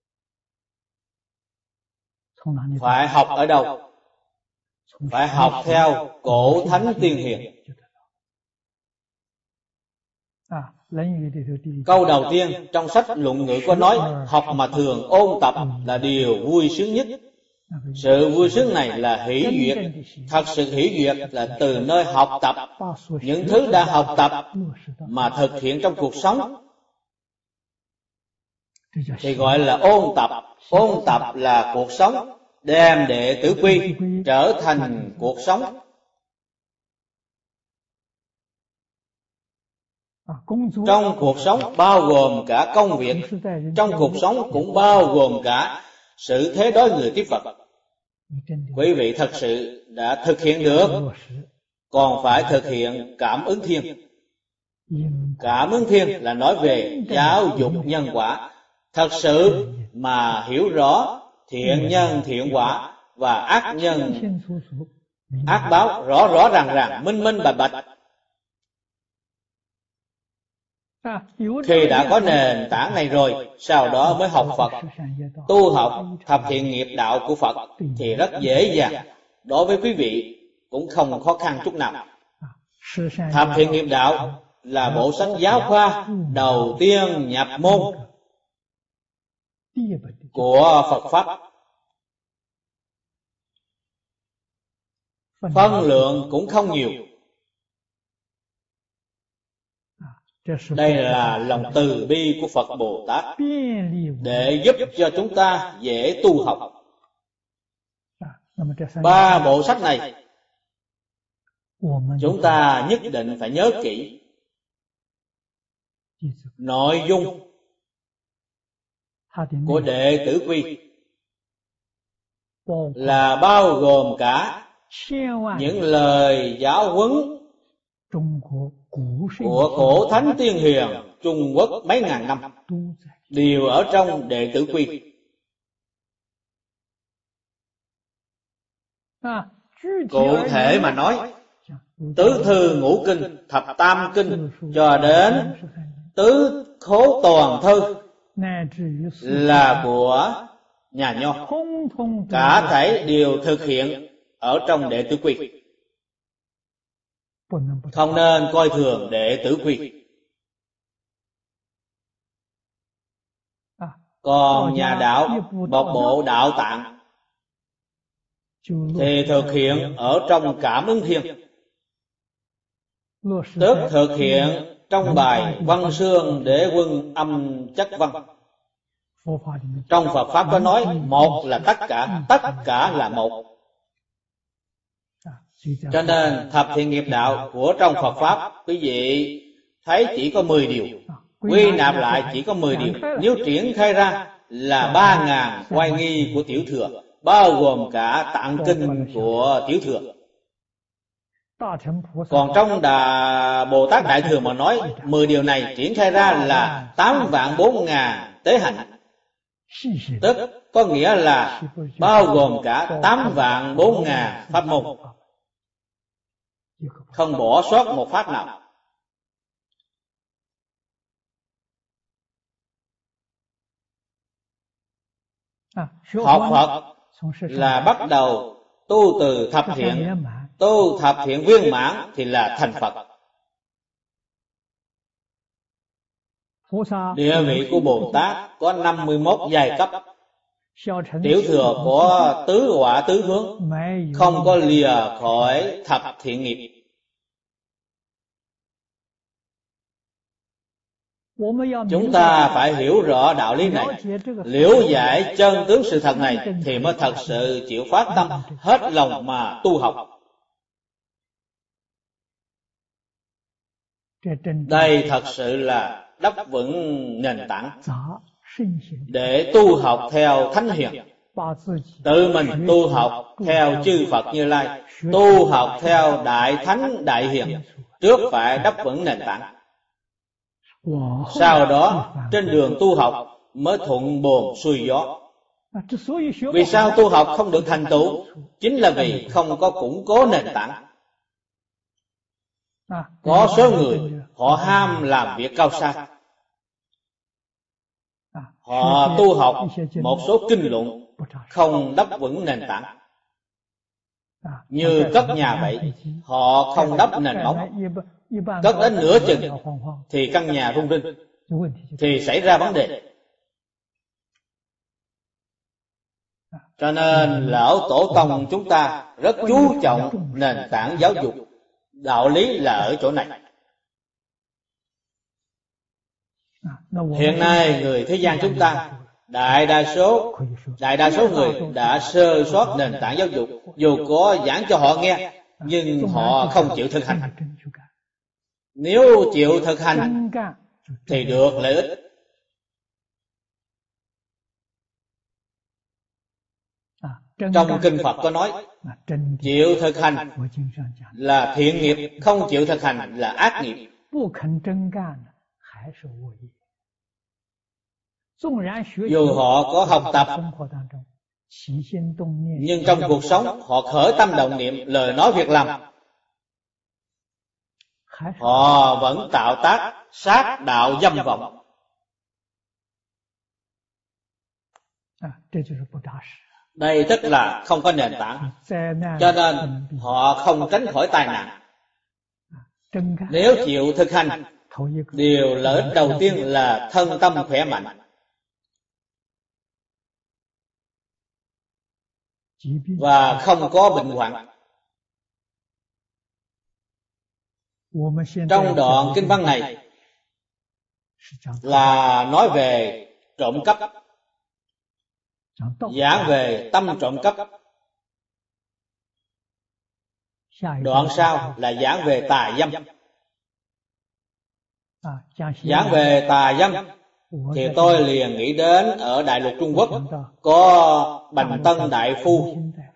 phải học ở đâu? Phải học theo cổ thánh tiên hiền. Câu đầu tiên trong sách Luận Ngữ có nói học mà thường ôn tập là điều vui sướng nhất. Sự vui sướng này là hỷ duyệt. Thật sự hỷ duyệt là từ nơi học tập những thứ đã học tập mà thực hiện trong cuộc sống thì gọi là ôn tập. Ôn tập là cuộc sống, đem đệ tử quy trở thành cuộc sống. Trong cuộc sống bao gồm cả công việc, trong cuộc sống cũng bao gồm cả sự thế đối người tiếp vật. Quý vị thật sự đã thực hiện được, còn phải thực hiện cảm ứng thiên. Cảm ứng thiên là nói về giáo dục nhân quả. Thật sự mà hiểu rõ thiện nhân thiện quả và ác nhân ác báo rõ rõ ràng, minh minh bạch bạch. Khi đã có nền tảng này rồi, sau đó mới học Phật, tu học thập thiện nghiệp đạo của Phật thì rất dễ dàng. Đối với quý vị cũng không khó khăn chút nào. Thập thiện nghiệp đạo là bộ sách giáo khoa đầu tiên nhập môn của Phật Pháp. Phân lượng cũng không nhiều. Đây là lòng từ bi của Phật Bồ Tát để giúp cho chúng ta dễ tu học. 3 bộ sách này chúng ta nhất định phải nhớ kỹ. Nội dung của đệ tử quy là bao gồm cả những lời giáo huấn của cổ thánh tiên hiền Trung Quốc mấy ngàn năm, đều ở trong đệ tử quy. Cụ thể mà nói, tứ thư ngũ kinh, thập tam kinh cho đến tứ khố toàn thư là của nhà Nho, cả thảy đều thực hiện ở trong đệ tử quy, không nên coi thường đệ tử quy. Còn nhà đạo một bộ đạo tạng thì thực hiện ở trong cảm ứng thiên, tức thực hiện trong bài Văn Xương Đế Quân Âm Chất Văn. Trong Phật Pháp có nói một là tất cả là một. Cho nên thập thiện nghiệp đạo của trong Phật Pháp, quý vị thấy chỉ có 10 điều, quy nạp lại chỉ có 10 điều. Nếu triển khai ra là 3.000 oai nghi của Tiểu Thừa, bao gồm cả tạng kinh của Tiểu Thừa. Còn trong Bồ Tát Đại Thừa mà nói 10 điều này triển khai ra là 8.400.000 tế hạnh, tức có nghĩa là bao gồm cả 8.400.000 pháp môn, không bỏ sót một pháp nào. Học Phật là bắt đầu tu từ thập thiện, tu thập thiện viên mãn thì là thành Phật. Địa vị của Bồ Tát có 51 giai cấp. Tiểu Thừa có tứ hỏa tứ hướng, không có lìa khỏi thập thiện nghiệp. Chúng ta phải hiểu rõ đạo lý này, liễu giải chân tướng sự thật này thì mới thật sự chịu phát tâm hết lòng mà tu học. Đây thật sự là đắp vững nền tảng để tu học theo thánh hiền, tự mình tu học theo chư Phật Như Lai, tu học theo đại thánh đại hiền. Trước phải đắp vững nền tảng, sau đó trên đường tu học mới thuận buồm xuôi gió. Vì sao tu học không được thành tựu? Chính là vì không có củng cố nền tảng. Có số người họ ham làm việc cao xa, họ tu học một số kinh luận không đắp vững nền tảng, như cất nhà vậy, họ không đắp nền móng, cất đến nửa chừng thì căn nhà rung rinh, thì xảy ra vấn đề. Cho nên lão tổ tông chúng ta rất chú trọng nền tảng giáo dục. Đạo lý là ở chỗ này. Hiện nay người thế gian chúng ta đại đa số người đã sơ sót nền tảng giáo dục. Dù có giảng cho họ nghe nhưng họ không chịu thực hành. Nếu chịu thực hành thì được lợi ích. Trong kinh Phật có nói chịu thực hành là thiện nghiệp, không chịu thực hành là ác nghiệp. Dù họ có học tập nhưng trong cuộc sống họ khởi tâm động niệm, lời nói việc làm, họ vẫn tạo tác sát đạo dâm vọng. Đây tức là không có nền tảng, cho nên họ không tránh khỏi tai nạn. Nếu chịu thực hành, điều lợi ích đầu tiên là thân tâm khỏe mạnh. Và không có bệnh hoạn. Trong đoạn kinh văn này là nói về trộm cắp, giảng về tâm trộm cắp. Đoạn sau là giảng về tà dâm. Giảng về tà dâm thì tôi liền nghĩ đến ở Đại Lục Trung Quốc có Bành Tân Đại Phu.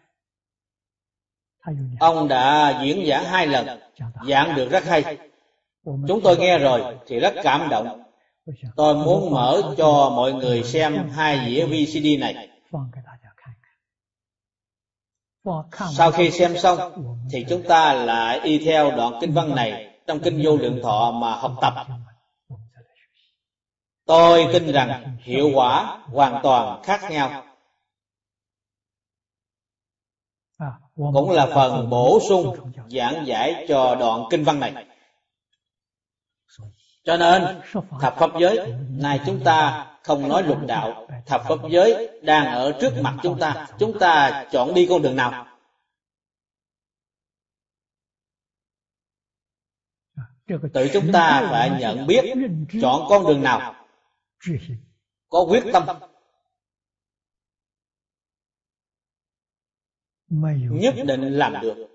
Ông đã diễn giảng 2 lần, giảng được rất hay. Chúng tôi nghe rồi thì rất cảm động. Tôi muốn mở cho mọi người xem 2 đĩa VCD này. Sau khi xem xong, thì chúng ta lại y theo đoạn kinh văn này trong kinh Vô Lượng Thọ mà học tập. Tôi tin rằng hiệu quả hoàn toàn khác nhau, cũng là phần bổ sung giảng giải cho đoạn kinh văn này. Cho nên thập pháp giới này chúng ta không nói lục đạo, thập pháp giới đang ở trước mặt chúng ta chọn đi con đường nào? Tự chúng ta phải nhận biết chọn con đường nào, có quyết tâm, nhất định làm được.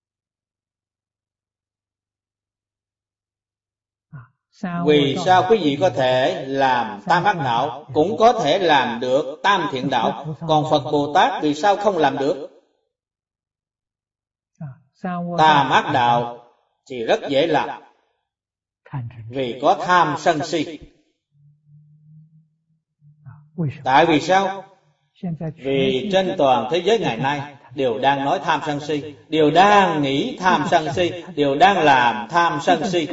Vì sao quý vị có thể làm tam ác đạo, cũng có thể làm được tam thiện đạo, còn Phật Bồ Tát vì sao không làm được? Tam ác đạo thì rất dễ làm, vì có tham sân si. Tại vì sao? Vì trên toàn thế giới ngày nay đều đang nói tham sân si, đều đang nghĩ tham sân si, đều đang làm tham sân si.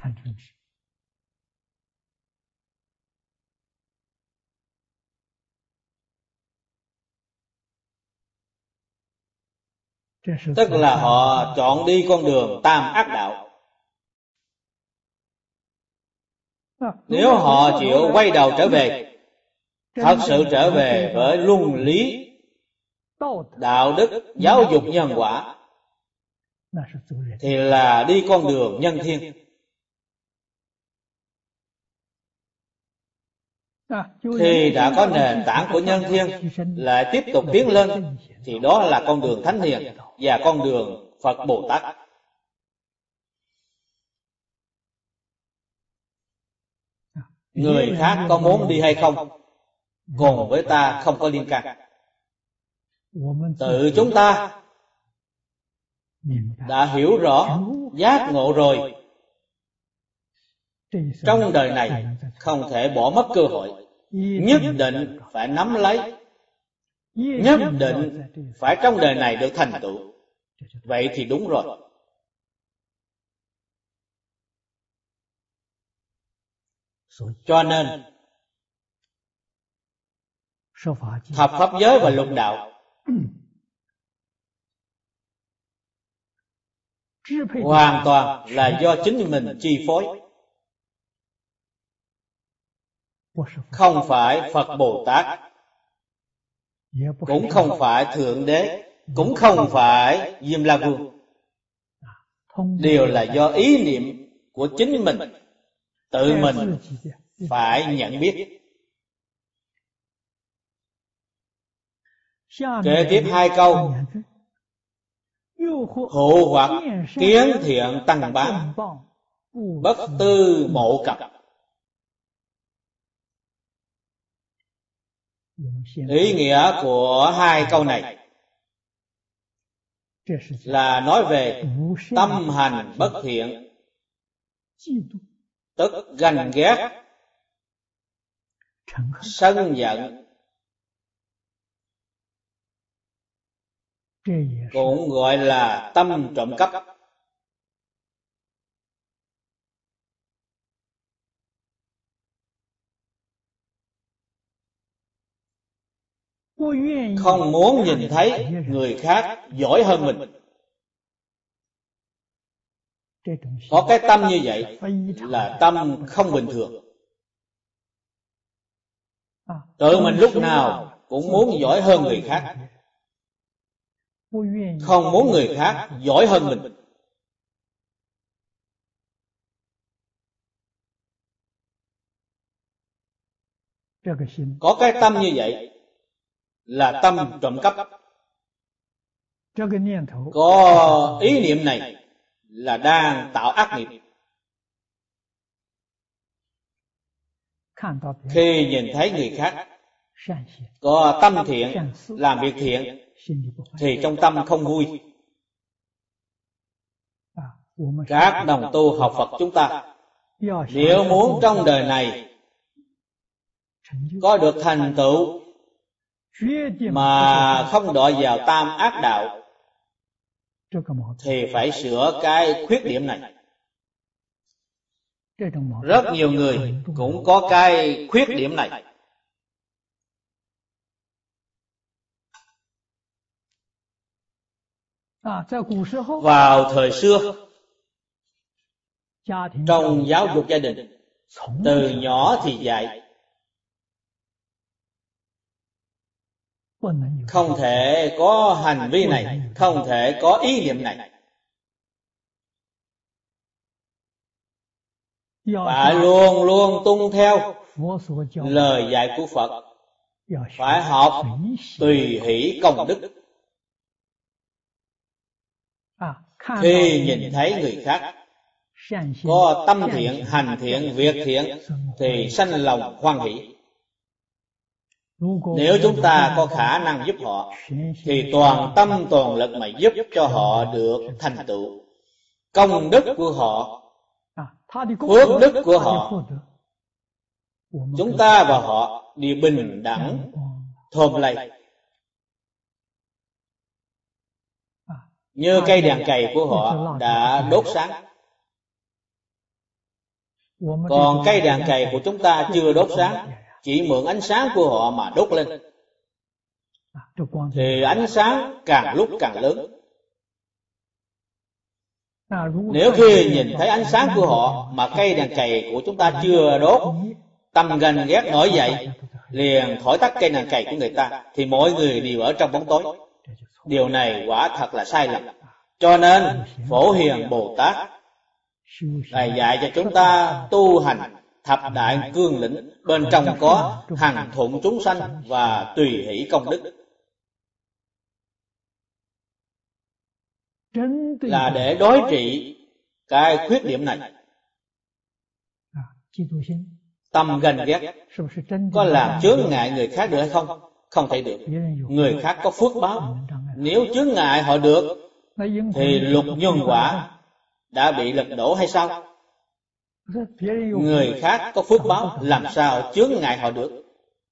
Tức là họ chọn đi con đường tam ác đạo. Nếu họ chịu quay đầu trở về, thật sự trở về với luân lý, đạo đức, giáo dục nhân quả, thì là đi con đường nhân thiên. Khi đã có nền tảng của nhân thiên, lại tiếp tục tiến lên, thì đó là con đường thánh hiền và con đường Phật Bồ Tát. Người khác có muốn đi hay không, cùng với ta không có liên can. Tự chúng ta đã hiểu rõ, giác ngộ rồi, trong đời này không thể bỏ mất cơ hội, nhất định phải nắm lấy, nhất định phải trong đời này được thành tựu. Vậy thì đúng rồi. Cho nên thập pháp giới và lục đạo hoàn toàn là do chính mình chi phối, không phải Phật Bồ Tát, cũng không phải Thượng Đế, cũng không phải Diêm La Vương. Đều là do ý niệm của chính mình, tự mình phải nhận biết. Kế tiếp 2 câu: hộ hoặc kiến thiện tăng bá, bất tư mộ cập. Ý nghĩa của 2 câu này là nói về tâm hành bất thiện, tức ganh ghét, sân giận, cũng gọi là tâm trộm cắp. Không muốn nhìn thấy người khác giỏi hơn mình. Có cái tâm như vậy là tâm không bình thường. Tự mình lúc nào cũng muốn giỏi hơn người khác, không muốn người khác giỏi hơn mình. Có cái tâm như vậy là tâm trộm cắp. Có ý niệm này là đang tạo ác nghiệp. Khi nhìn thấy người khác có tâm thiện, làm việc thiện, thì trong tâm không vui. Các đồng tu học Phật chúng ta, nếu muốn trong đời này có được thành tựu mà không đọa vào tam ác đạo, thì phải sửa cái khuyết điểm này. Rất nhiều người cũng có cái khuyết điểm này. Vào thời xưa, trong giáo dục gia đình, từ nhỏ thì dạy không thể có hành vi này, không thể có ý niệm này. Phải luôn luôn tuân theo lời dạy của Phật. Phải học tùy hỷ công đức. Khi nhìn thấy người khác có tâm thiện, hành thiện, việc thiện thì sanh lòng hoan hỷ. Nếu chúng ta có khả năng giúp họ thì toàn tâm toàn lực mà giúp cho họ được thành tựu. Công đức của họ, phước đức của họ, chúng ta và họ đều bình đẳng thơm lây. Như cây đèn cày của họ đã đốt sáng, còn cây đèn cày của chúng ta chưa đốt sáng, chỉ mượn ánh sáng của họ mà đốt lên, thì ánh sáng càng lúc càng lớn. Nếu khi nhìn thấy ánh sáng của họ mà cây đèn cày của chúng ta chưa đốt, tâm ganh ghét nổi dậy, liền thổi tắt cây đèn cày của người ta, thì mọi người đều ở trong bóng tối. Điều này quả thật là sai lầm. Cho nên Phổ Hiền Bồ Tát Ngài dạy cho chúng ta tu hành thập đại cương lĩnh, bên trong có hằng thuận chúng sanh và tùy hỷ công đức, là để đối trị cái khuyết điểm này. Tâm ganh ghét có làm chướng ngại người khác được hay không? Không thể được. Người khác có phước báo, nếu chướng ngại họ được thì luật nhân quả đã bị lật đổ hay sao? Người khác có phước báo, làm sao chướng ngại họ được?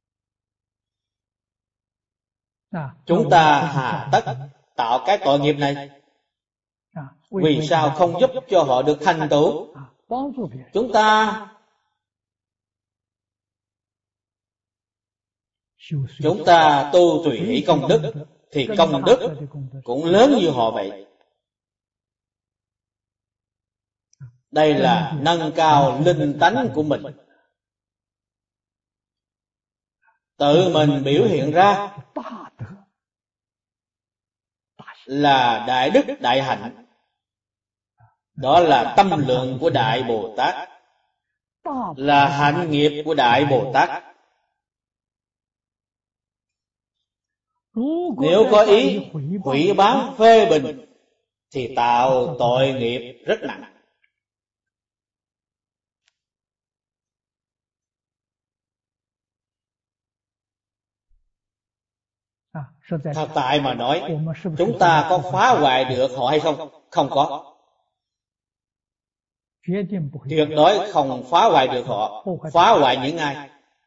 Chúng ta hà tất tạo cái tội nghiệp này? Vì sao không giúp cho họ được thành tựu? Chúng ta tu tùy hỷ công đức thì công đức cũng lớn như họ vậy. Đây là nâng cao linh tánh của mình, tự mình biểu hiện ra là đại đức đại hạnh. Đó là tâm lượng của Đại Bồ Tát, là hạnh nghiệp của Đại Bồ Tát. Nếu có ý hủy báng phê bình thì tạo tội nghiệp rất nặng. Thật tại mà nói, chúng ta có phá hoại được họ hay không? Không có. Tuyệt đối không phá hoại được họ. Phá hoại những ai?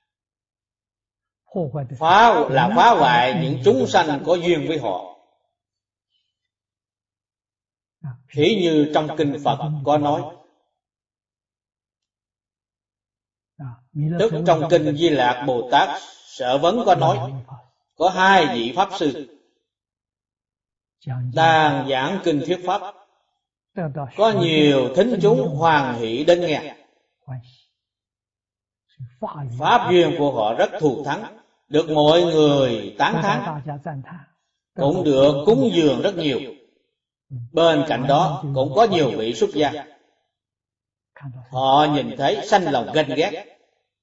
Phá hoại những chúng sanh có duyên với họ. Thí như trong kinh Phật có nói, tức trong kinh Di Lạc Bồ Tát Sở Vấn có nói, có hai vị Pháp Sư đang giảng kinh thuyết Pháp, có nhiều thính chúng hoan hỷ đến nghe. Pháp duyên của họ rất thù thắng, được mọi người tán thán, cũng được cúng dường rất nhiều. Bên cạnh đó cũng có nhiều vị xuất gia. Họ nhìn thấy sanh lòng ganh ghét,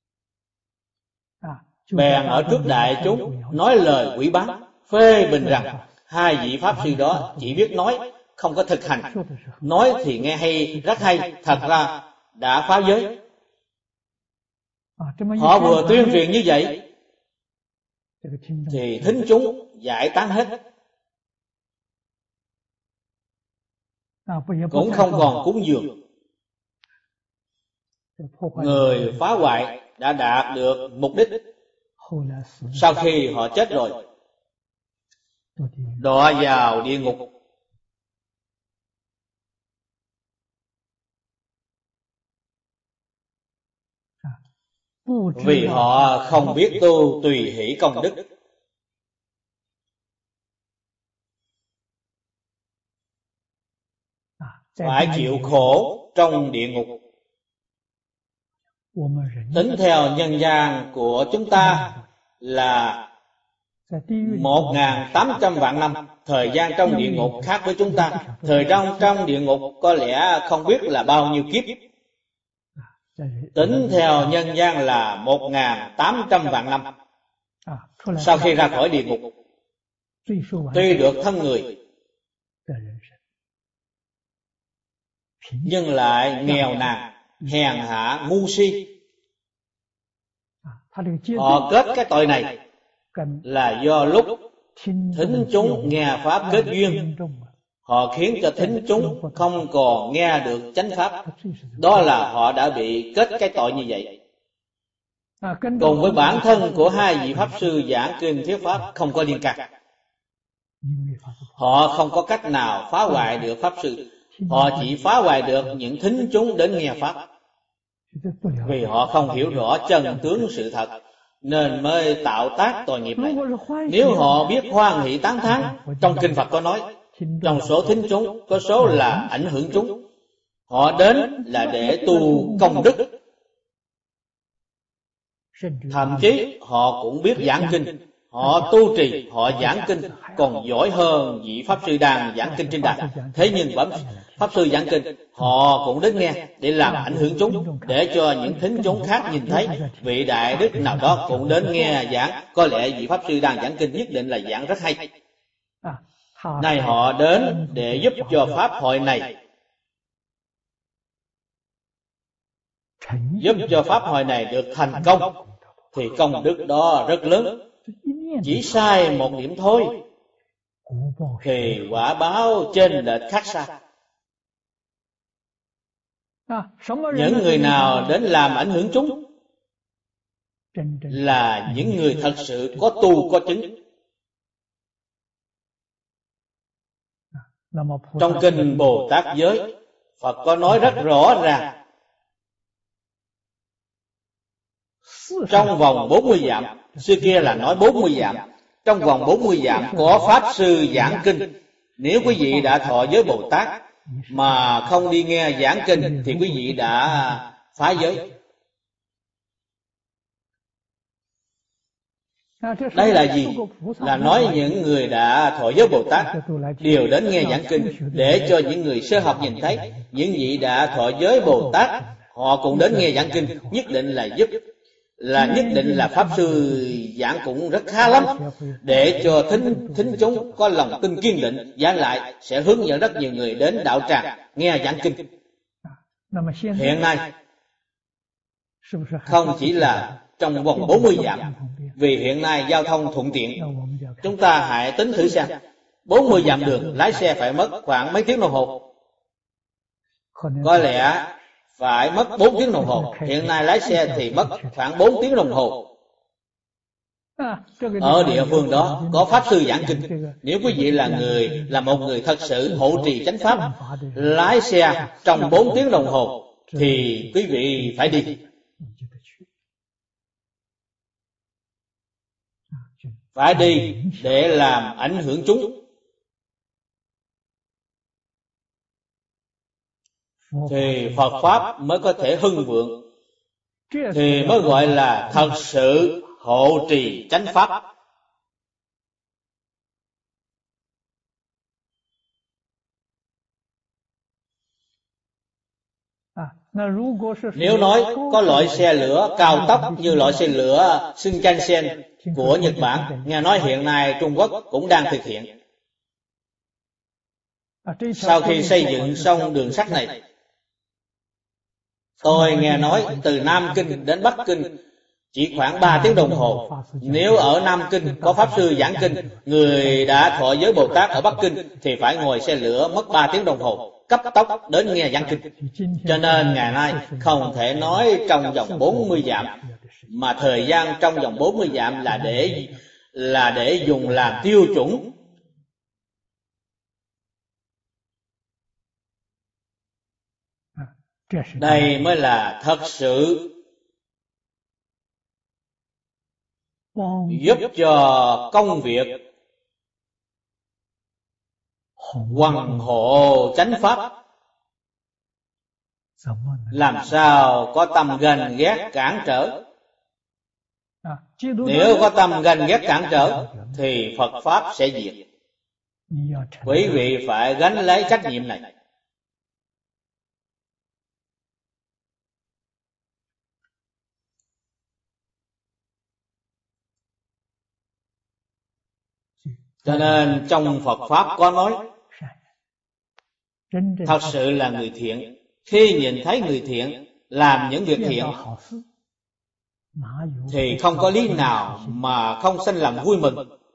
bèn ở trước đại chúng nói lời quỷ báng, phê bình rằng hai vị Pháp Sư đó chỉ biết nói, không có thực hành. Nói thì nghe hay, rất hay, thật ra đã phá giới. Họ vừa tuyên truyền như vậy thì thính chúng giải tán hết, cũng không còn cúng dường. Người phá hoại đã đạt được mục đích. Sau khi họ chết rồi, đọa vào địa ngục, vì họ không biết tu tùy hỷ công đức. Phải chịu khổ trong địa ngục. Tính theo nhân gian của chúng ta là 1.800 vạn năm. Thời gian trong địa ngục khác với chúng ta. Thời gian trong địa ngục có lẽ không biết là bao nhiêu kiếp. Tính theo nhân gian là 1.800 vạn năm. Sau khi ra khỏi địa ngục, tuy được thân người, nhưng lại nghèo nàn, hèn hạ, ngu si. Họ kết cái tội này là do lúc thính chúng nghe pháp kết duyên, họ khiến cho thính chúng không còn nghe được chánh pháp. Đó là họ đã bị kết cái tội như vậy. Cùng với bản thân của hai vị pháp sư giảng kinh thuyết pháp không có liên can. Họ không có cách nào phá hoại được pháp sư. Họ chỉ phá hoại được những thính chúng đến nghe pháp. Vì họ không hiểu rõ chân tướng sự thật, nên mới tạo tác tội nghiệp này. Nếu họ biết hoan hỷ tán thán, trong kinh Phật có nói, trong số thính chúng có số là ảnh hưởng chúng. Họ đến là để tu công đức. Thậm chí họ cũng biết giảng kinh. Họ tu trì, họ giảng kinh còn giỏi hơn vị pháp sư đang giảng kinh trên đài. Thế nhưng pháp sư giảng kinh, họ cũng đến nghe để làm ảnh hưởng chúng, để cho những thính chúng khác nhìn thấy vị đại đức nào đó cũng đến nghe giảng. Có lẽ vị pháp sư đang giảng kinh nhất định là giảng rất hay. Này họ đến để giúp cho pháp hội này, giúp cho pháp hội này được thành công, thì công đức đó rất lớn. Chỉ sai một điểm thôi thì quả báo trên lệch khác xa. Những người nào đến làm ảnh hưởng chúng là những người thật sự có tu có chứng. Trong kinh Bồ Tát Giới, Phật có nói rất rõ ràng, trong vòng 40 dặm, xưa kia là nói 40 dặm, trong vòng 40 dặm có pháp sư giảng kinh. Nếu quý vị đã thọ giới Bồ Tát mà không đi nghe giảng kinh thì quý vị đã phá giới. Đây là gì? Là nói những người đã thọ giới Bồ Tát đều đến nghe giảng kinh, để cho những người sơ học nhìn thấy những vị đã thọ giới Bồ Tát họ cũng đến nghe giảng kinh, nhất định là giúp, là nhất định là pháp sư giảng cũng rất khá lắm, để cho thính chúng có lòng tin kiên định, giảng lại sẽ hướng dẫn rất nhiều người đến đạo tràng nghe giảng kinh. Hiện nay không chỉ là trong vòng 40 dặm, vì hiện nay giao thông thuận tiện. Chúng ta hãy tính thử xem, 40 dặm đường lái xe phải mất khoảng mấy tiếng đồng hồ? Có lẽ phải mất 4 tiếng đồng hồ. Hiện nay lái xe thì mất khoảng 4 tiếng đồng hồ. Ở địa phương đó có pháp sư giảng kinh. Nếu quý vị là một người thật sự hộ trì chánh pháp, lái xe trong 4 tiếng đồng hồ thì quý vị phải đi. Phải đi để làm ảnh hưởng chúng. Thì Phật Pháp mới có thể hưng vượng, thì mới gọi là thật sự hộ trì chánh Pháp. Nếu nói có loại xe lửa cao tốc như loại xe lửa Shinkansen của Nhật Bản, nghe nói hiện nay Trung Quốc cũng đang thực hiện. Sau khi xây dựng xong đường sắt này, tôi nghe nói từ Nam Kinh đến Bắc Kinh chỉ khoảng 3 tiếng đồng hồ. Nếu ở Nam Kinh có pháp sư giảng kinh, người đã thọ giới Bồ Tát ở Bắc Kinh thì phải ngồi xe lửa mất 3 tiếng đồng hồ, cấp tốc đến nghe giảng kinh. Cho nên ngày nay không thể nói trong vòng 40 dặm, mà thời gian trong vòng 40 dặm là để dùng làm tiêu chuẩn. Đây mới là thật sự giúp cho công việc hoằng hộ chánh pháp. Làm sao có tâm ganh ghét cản trở? Nếu có tâm ganh ghét cản trở thì Phật Pháp sẽ diệt. Quý vị phải gánh lấy trách nhiệm này. Cho nên trong Phật Pháp có nói, thật sự là người thiện, khi nhìn thấy người thiện làm những việc thiện thì không có lý nào mà không sanh lòng vui mừng,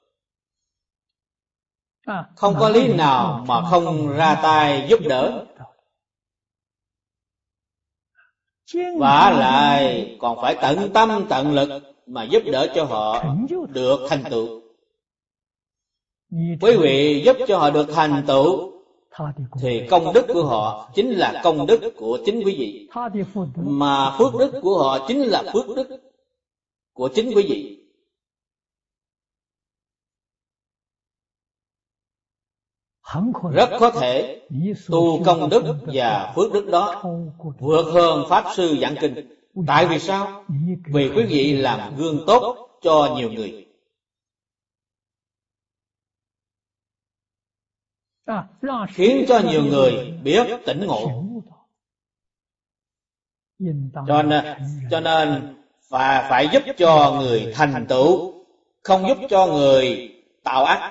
không có lý nào mà không ra tay giúp đỡ, và lại còn phải tận tâm tận lực mà giúp đỡ cho họ được thành tựu. Quý vị giúp cho họ được thành tựu thì công đức của họ chính là công đức của chính quý vị, mà phước đức của họ chính là phước đức của chính quý vị. Rất có thể tu công đức và phước đức đó vượt hơn Pháp Sư giảng kinh. Tại vì sao? Vì quý vị làm gương tốt cho nhiều người. Khiến cho nhiều người biết tỉnh ngộ. Cho nên phải giúp cho người thành tựu, không giúp cho người tạo ác.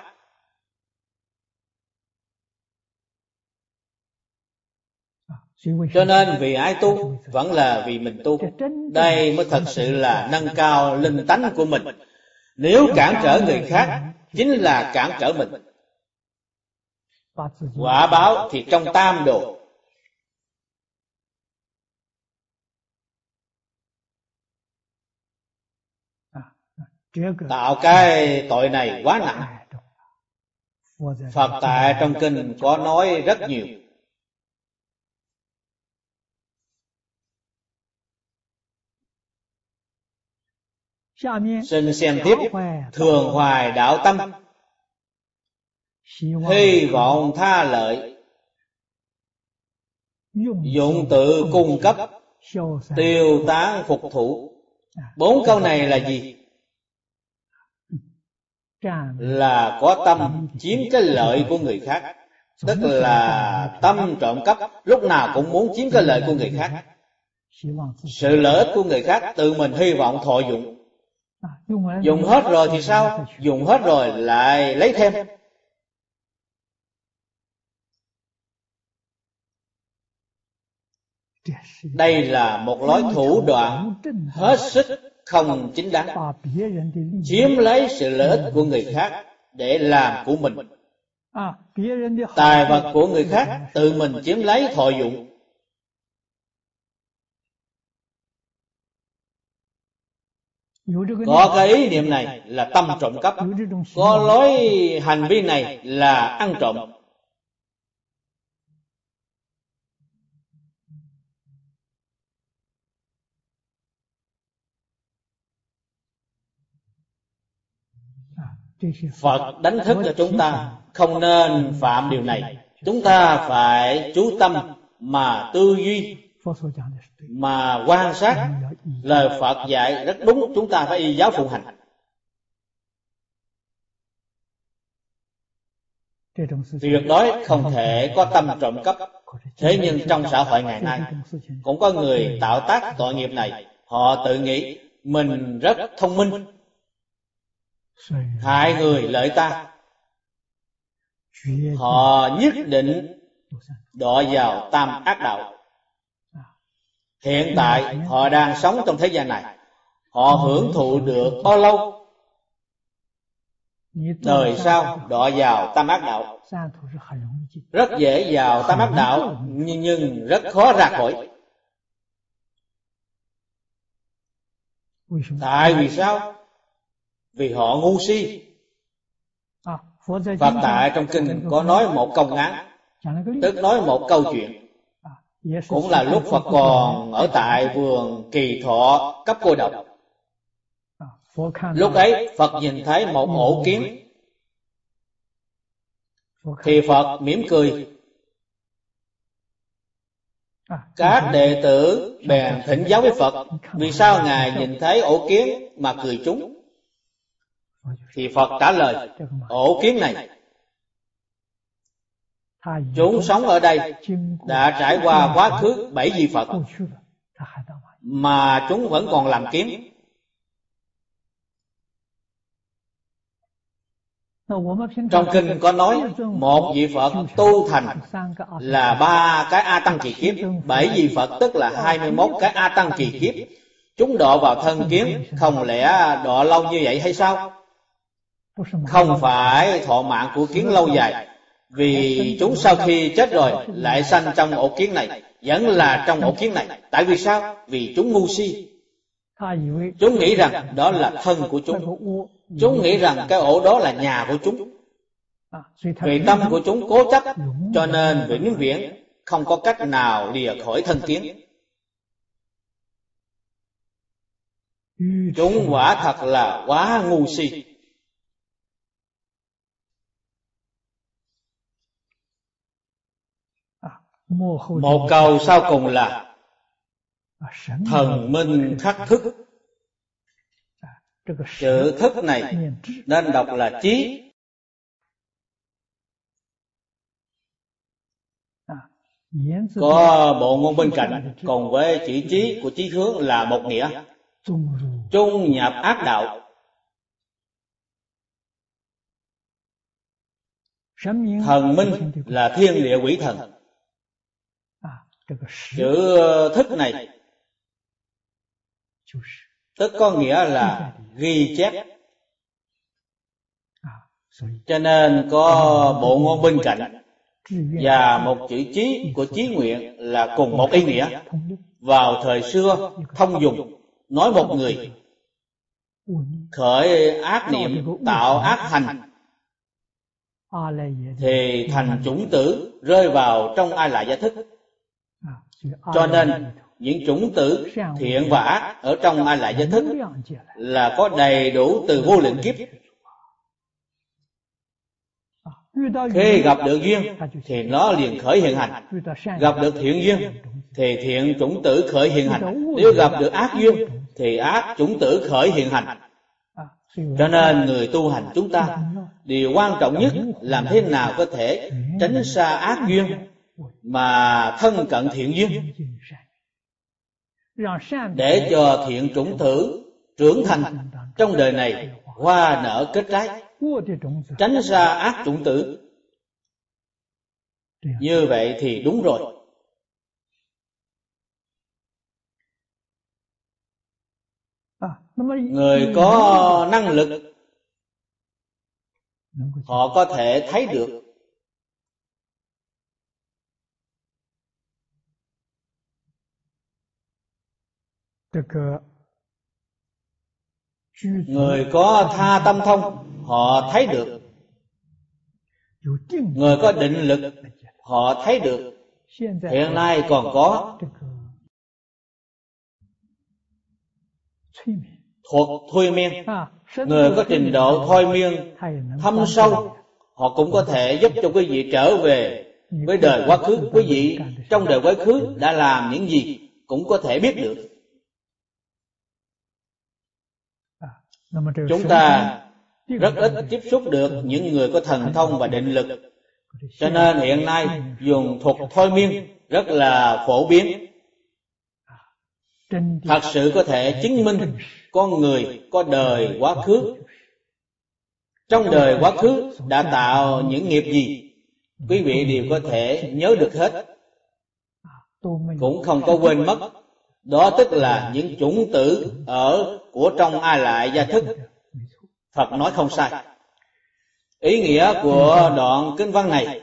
Cho nên vì ai tu vẫn là vì mình tu. Đây mới thật sự là nâng cao linh tánh của mình. Nếu cản trở người khác chính là cản trở mình. Quả báo thì trong tam đồ. Tạo cái tội này quá nặng. Phật tại trong kinh có nói rất nhiều. Xin xem tiếp. Thường hoài đạo tâm, hy vọng tha lợi, dụng tự cung cấp, tiêu tán phục thủ. 4 câu này là gì? Là có tâm chiếm cái lợi của người khác, tức là tâm trộm cắp, lúc nào cũng muốn chiếm cái lợi của người khác. Sự lợi ích của người khác tự mình hy vọng thọ dụng. Dùng hết rồi thì sao? Dùng hết rồi lại lấy thêm. Đây là một loại thủ đoạn hết sức không chính đáng, chiếm lấy sự lợi ích của người khác để làm của mình. Tài vật của người khác tự mình chiếm lấy thọ dụng. Có cái ý niệm này là tâm trộm cắp, có lối hành vi này là ăn trộm. Phật đánh thức cho chúng ta không nên phạm điều này. Chúng ta phải chú tâm mà tư duy, mà quan sát. Lời Phật dạy rất đúng, chúng ta phải y giáo phụng hành. Tuyệt đối không thể có tâm trộm cắp. Thế nhưng trong xã hội ngày nay cũng có người tạo tác tội nghiệp này. Họ tự nghĩ mình rất thông minh, hại người lợi ta. Họ nhất định đọa vào tam ác đạo. Hiện tại họ đang sống trong thế gian này, họ hưởng thụ được bao lâu? Đời sau đọa vào tam ác đạo. Rất dễ vào tam ác đạo, nhưng rất khó ra khỏi. Tại vì sao? Vì họ ngu si. Phật tại trong kinh có nói một công án, tức nói một câu chuyện. Cũng là lúc Phật còn ở tại vườn Kỳ Thọ cấp Cô Độc. Lúc ấy Phật nhìn thấy một ổ kiến, thì Phật mỉm cười. Các đệ tử bèn thỉnh giáo với Phật, vì sao Ngài nhìn thấy ổ kiến mà cười chúng? Thì Phật trả lời, ổ kiến này, chúng sống ở đây đã trải qua quá khứ 7 vị Phật, mà chúng vẫn còn làm kiến. Trong kinh có nói, một vị Phật tu thành là 3 cái A Tăng kỳ kiếp, 7 vị Phật tức là 21 cái A Tăng kỳ kiếp. Chúng đọa vào thân kiến, không lẽ đọa lâu như vậy hay sao? Không phải thọ mạng của kiến lâu dài, vì chúng sau khi chết rồi lại sanh trong ổ kiến này, vẫn là trong ổ kiến này. Tại vì sao? Vì chúng ngu si. Chúng nghĩ rằng đó là thân của chúng. Chúng nghĩ rằng cái ổ đó là nhà của chúng. Vì tâm của chúng cố chấp, cho nên vĩnh viễn không có cách nào lìa khỏi thân kiến. Chúng quả thật là quá ngu si. Một câu sau cùng là thần minh khắc thức. Chữ thức này nên đọc là trí. Có bộ ngôn bên cạnh, cùng với chữ trí của chí hướng là một nghĩa, trung nhập ác đạo. Thần minh là thiên địa quỷ thần. Chữ thức này tức có nghĩa là ghi chép. Cho nên có bộ ngôn bên cạnh và một chữ chí của chí nguyện là cùng một ý nghĩa. Vào thời xưa thông dùng, nói một người khởi ác niệm tạo ác hành thì thành chủng tử rơi vào trong A Lại Gia Thức. Cho nên những chủng tử thiện và ác ở trong A Lại Gia Thức là có đầy đủ từ vô lượng kiếp. Khi gặp được duyên thì nó liền khởi hiện hành. Gặp được thiện duyên thì thiện chủng tử khởi hiện hành. Nếu gặp được ác duyên thì ác chủng tử khởi hiện hành. Cho nên người tu hành chúng ta, điều quan trọng nhất làm thế nào có thể tránh xa ác duyên mà thân cận thiện duyên, để cho thiện chủng tử trưởng thành trong đời này, hoa nở kết trái, tránh xa ác chủng tử. Như vậy thì đúng rồi. Người có năng lực, họ có thể thấy được người có tha tâm thông, họ thấy được. Người có định lực, họ thấy được. Hiện nay còn có thuật thôi miên. Người có trình độ thôi miên thâm sâu, họ cũng có thể giúp cho quý vị trở về với đời quá khứ. Quý vị trong đời quá khứ đã làm những gì cũng có thể biết được. Chúng ta rất ít tiếp xúc được những người có thần thông và định lực, cho nên hiện nay dùng thuật thôi miên rất là phổ biến. Thật sự có thể chứng minh con người có đời quá khứ. Trong đời quá khứ đã tạo những nghiệp gì, quý vị đều có thể nhớ được hết, cũng không có quên mất. Đó tức là những chủng tử của trong A Lại Gia Thức. Phật nói không sai. Ý nghĩa của đoạn kinh văn này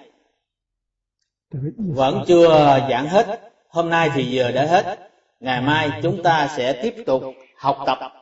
vẫn chưa giảng hết. Hôm nay thì giờ đã hết. Ngày mai chúng ta sẽ tiếp tục học tập